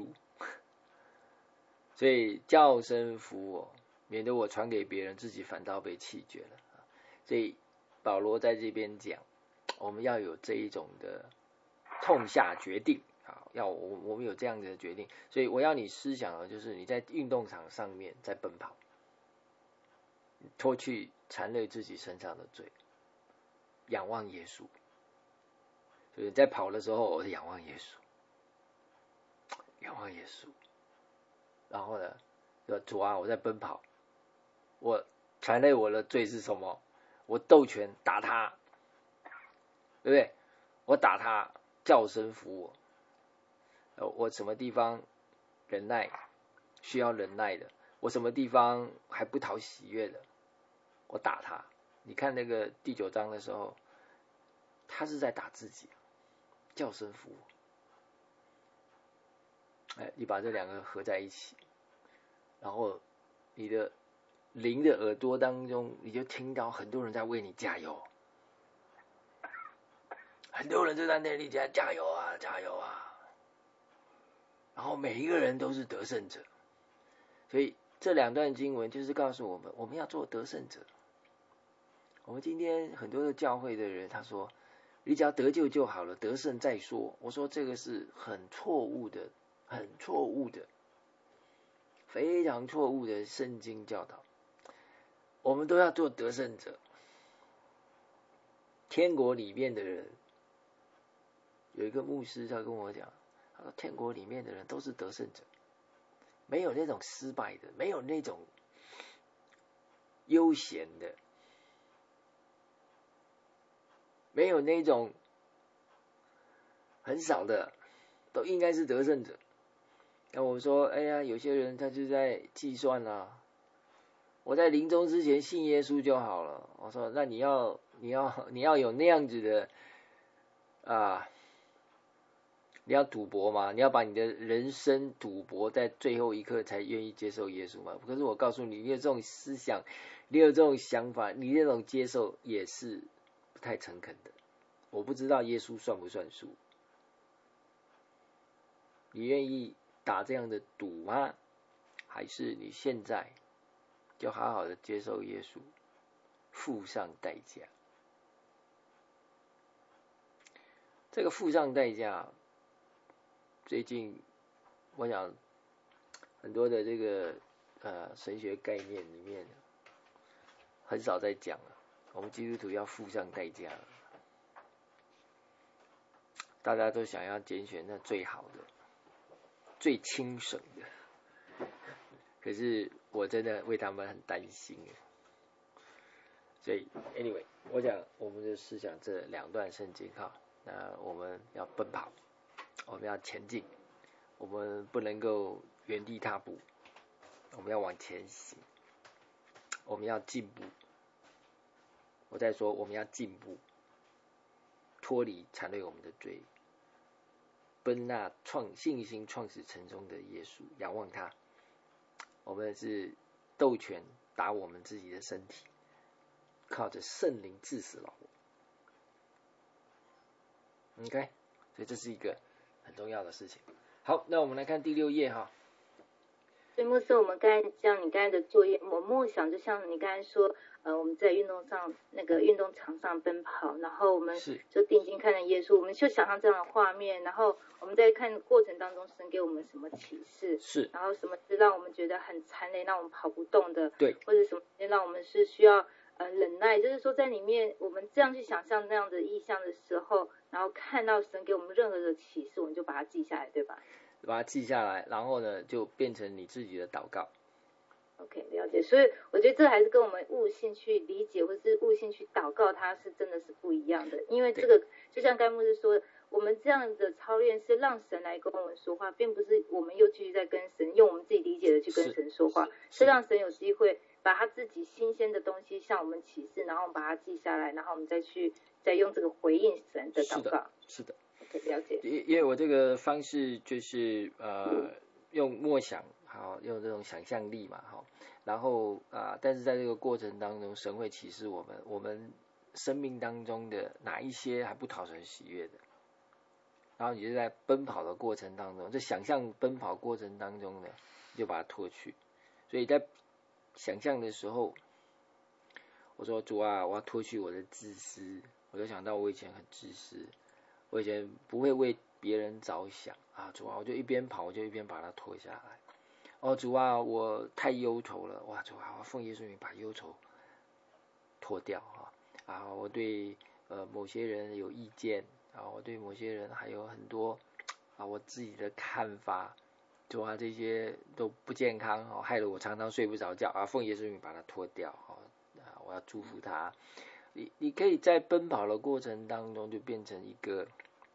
Speaker 1: 所以叫声服我，免得我传给别人，自己反倒被弃绝了。所以保罗在这边讲，我们要有这一种的痛下决定啊，我们有这样的决定。所以我要你思想的就是你在运动场上面在奔跑，脱去缠累自己身上的罪，仰望耶稣。所以在跑的时候，我是仰望耶稣，仰望耶稣。然后呢，说主啊，我在奔跑，我缠累我的罪是什么？我斗拳打他，对不对？我打他，叫声服我。我什么地方忍耐需要忍耐的，我什么地方还不讨喜悦的，我打他。你看那个第9章的时候，他是在打自己，叫声服我。 你把这两个合在一起，然后你的灵的耳朵当中，你就听到很多人在为你加油，很多人就在那里讲加油啊，加油啊，然后每一个人都是得胜者。所以这两段经文就是告诉我们，我们要做得胜者。我们今天很多的教会的人，他说你只要得救就好了，得胜再说。我说这个是很错误的，很错误的，非常错误的圣经教导。我们都要做得胜者。天国里面的人，有一个牧师他跟我讲，他说天国里面的人都是得胜者，没有那种失败的，没有那种悠闲的，没有那种，很少的，都应该是得胜者。那我说，哎呀，有些人他就在计算啊，我在临终之前信耶稣就好了。我说，那你要有那样子的你要赌博吗？你要把你的人生赌博在最后一刻才愿意接受耶稣吗？可是我告诉你，你有这种思想，你有这种想法，你这种接受也是不太诚恳的。我不知道耶稣算不算数，你愿意打这样的赌吗？还是你现在就好好的接受耶稣，付上代价？这个付上代价，最近我想很多的这个神学概念里面很少在讲了。我们基督徒要付上代价了，大家都想要拣选那最好的、最轻省的，可是我真的为他们很担心。所以 anyway， 我讲我们就思想这两段圣经哈，那我们要奔跑，我们要前进，我们不能够原地踏步，我们要往前行，我们要进步。我在说我们要进步，脱离缠累我们的罪，奔那信心创始成终的耶稣，仰望他。我们是斗拳打我们自己的身体，靠着圣灵治死老我。OK， 所以这是一个很重要的事情。好，那我们来看第6页哈。
Speaker 3: 所以牧师，我们刚才像你刚才的作业，我梦想就像你刚才说，我们在运动场上奔跑，然后我们就定睛看着耶稣，我们就想象这样的画面，然后我们在看过程当中，神给我们什么启示，
Speaker 1: 是，
Speaker 3: 然后什么是让我们觉得很残累，让我们跑不动的，
Speaker 1: 对，
Speaker 3: 或者什么让我们是需要忍耐，就是说在里面我们这样去想象那样的意象的时候，然后看到神给我们任何的启示，我们就把它记下来，对吧？
Speaker 1: 把它记下来，然后呢，就变成你自己的祷告。
Speaker 3: OK， 了解。所以我觉得这还是跟我们悟性去理解，或是悟性去祷告，它是真的是不一样的。因为这个就像该牧师说，我们这样的操练是让神来跟我们说话，并不是我们又继续在跟神用我们自己理解的去跟神说话，是让神有机会把他自己新鲜的东西向我们启示，然后我们把它记下来，然后我们再用这个回应神的祷告。
Speaker 1: 是的。
Speaker 3: 了解。
Speaker 1: 因为我这个方式就是用默想，好，用这种想象力嘛，好，然后但是在这个过程当中，神会启示我们生命当中的哪一些还不讨神喜悦的，然后你就在奔跑的过程当中，就想象奔跑过程当中呢，就把它脱去。所以在想象的时候，我说主啊，我要脱去我的自私，我就想到我以前很自私。我以前不会为别人着想啊，主啊，我就一边跑，我就一边把它脱下来。哦，主啊，我太忧愁了，哇，主啊，我奉耶稣名把忧愁脱掉啊！我对某些人有意见啊，我对某些人还有很多我自己的看法，主啊，这些都不健康害得我常常睡不着觉啊！奉耶稣名把它脱掉我要祝福他。你可以在奔跑的过程当中就变成一个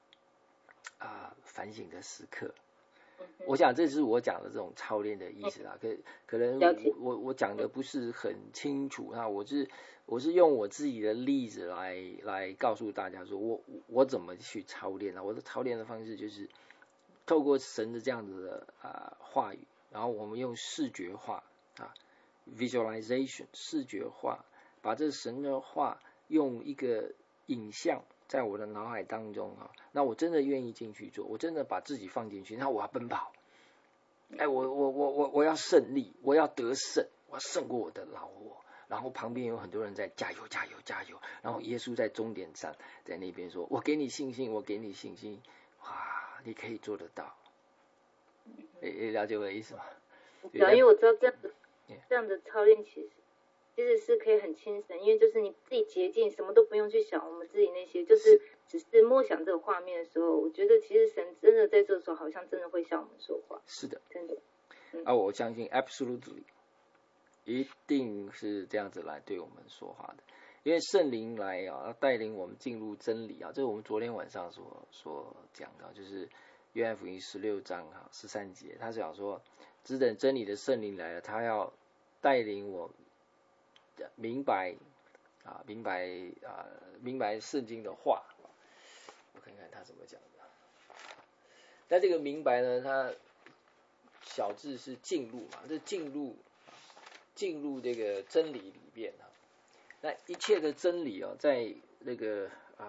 Speaker 1: 反省的时刻。我想这是我讲的这种操练的意思啦。可能我讲的不是很清楚，那我是用我自己的例子来告诉大家说我怎么去操练啊。我的操练的方式就是透过神的这样子的话语，然后我们用视觉化visualization 视觉化，把这神的话用一个影像在我的脑海当中那我真的愿意进去做，我真的把自己放进去，那我要奔跑，我要胜利，我要得胜，我要胜过我的老我。然后旁边有很多人在加油加油加油，然后耶稣在终点上在那边说，我给你信心，我给你信心，哇，你可以做得到。了解我的意思吗？
Speaker 3: 因为我知道这样的操练其实是可以很轻省，因为就是你自己洁净，什么都不用去想我们自己那些，就是只是默想这个画面的时候，我觉得其实神真的在这时候好像真的会向我们说话。
Speaker 1: 是的，
Speaker 3: 真的。
Speaker 1: 我相信 absolutely 一定是这样子来对我们说话的，因为圣灵来带领我们进入真理这是我们昨天晚上所讲的，就是约翰福音16章13节，他是讲说，只等真理的圣灵来了，他要带领我明白圣经的话。我看看他怎么讲的。那这个明白呢，他小字是进入嘛，这进入这个真理里面那一切的真理在那个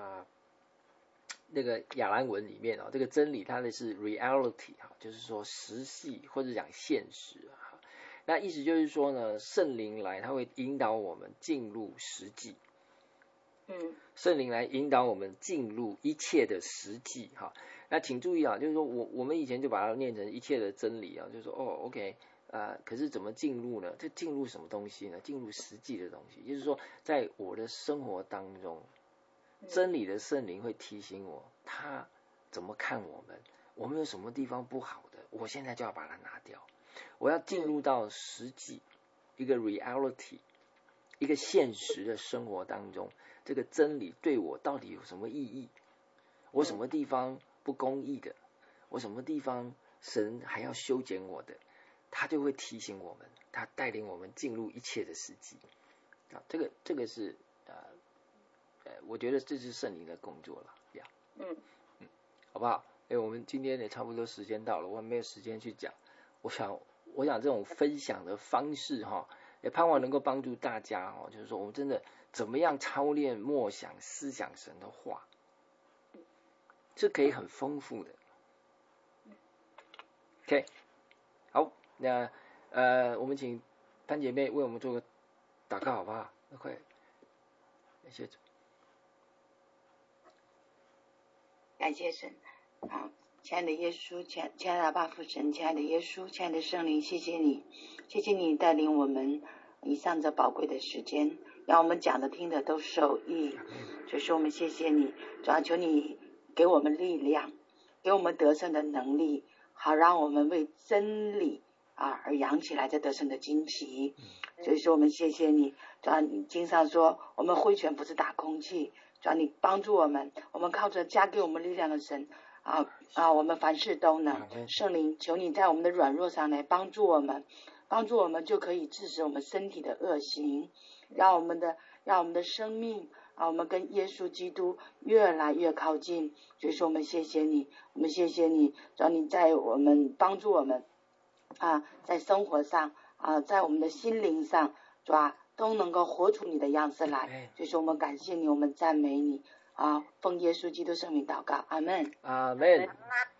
Speaker 1: 亚兰文里面这个真理它的是 reality 就是说实际或者讲现实那意思就是说呢，圣灵来，他会引导我们进入实际。圣灵来引导我们进入一切的实际那请注意就是说我们以前就把它念成一切的真理就是说OK。可是怎么进入呢？这进入什么东西呢？进入实际的东西，就是说，在我的生活当中，真理的圣灵会提醒我，他怎么看我们有什么地方不好的，我现在就要把它拿掉，我要进入到实际一个 reality， 一个现实的生活当中，这个真理对我到底有什么意义？我什么地方不公义的？我什么地方神还要修剪我的？他就会提醒我们，他带领我们进入一切的实际这个是我觉得这是圣灵的工作了好不好？我们今天也差不多时间到了，我没有时间去讲。我想这种分享的方式也盼望能够帮助大家就是说我们真的怎么样操练默想思想神的话，是可以很丰富的。OK， 好，那我们请潘姐妹为我们做个祷告好不好？快，感谢主。
Speaker 4: 感谢神。好，亲爱的耶稣，亲爱的阿爸父神，亲爱的耶稣，亲爱的圣灵，谢谢你，谢谢你带领我们以上这宝贵的时间，让我们讲的听的都受益。所以说我们谢谢你，主要求你给我们力量，给我们得胜的能力，好让我们为真理而扬起来这得胜的旌旗。所以说我们谢谢你，主要你经上说我们挥拳不是打空气，主要你帮助我们靠着加给我们力量的神我们凡事都能。圣灵，求你在我们的软弱上来帮助我们就可以制止我们身体的恶行，让我们的生命我们跟耶稣基督越来越靠近。所以说我们谢谢你，主要你在我们帮助我们在生活上在我们的心灵上主要都能够活出你的样子来。所以说我们感谢你，我们赞美你奉耶稣基督圣名祷告，阿们。
Speaker 1: 阿们。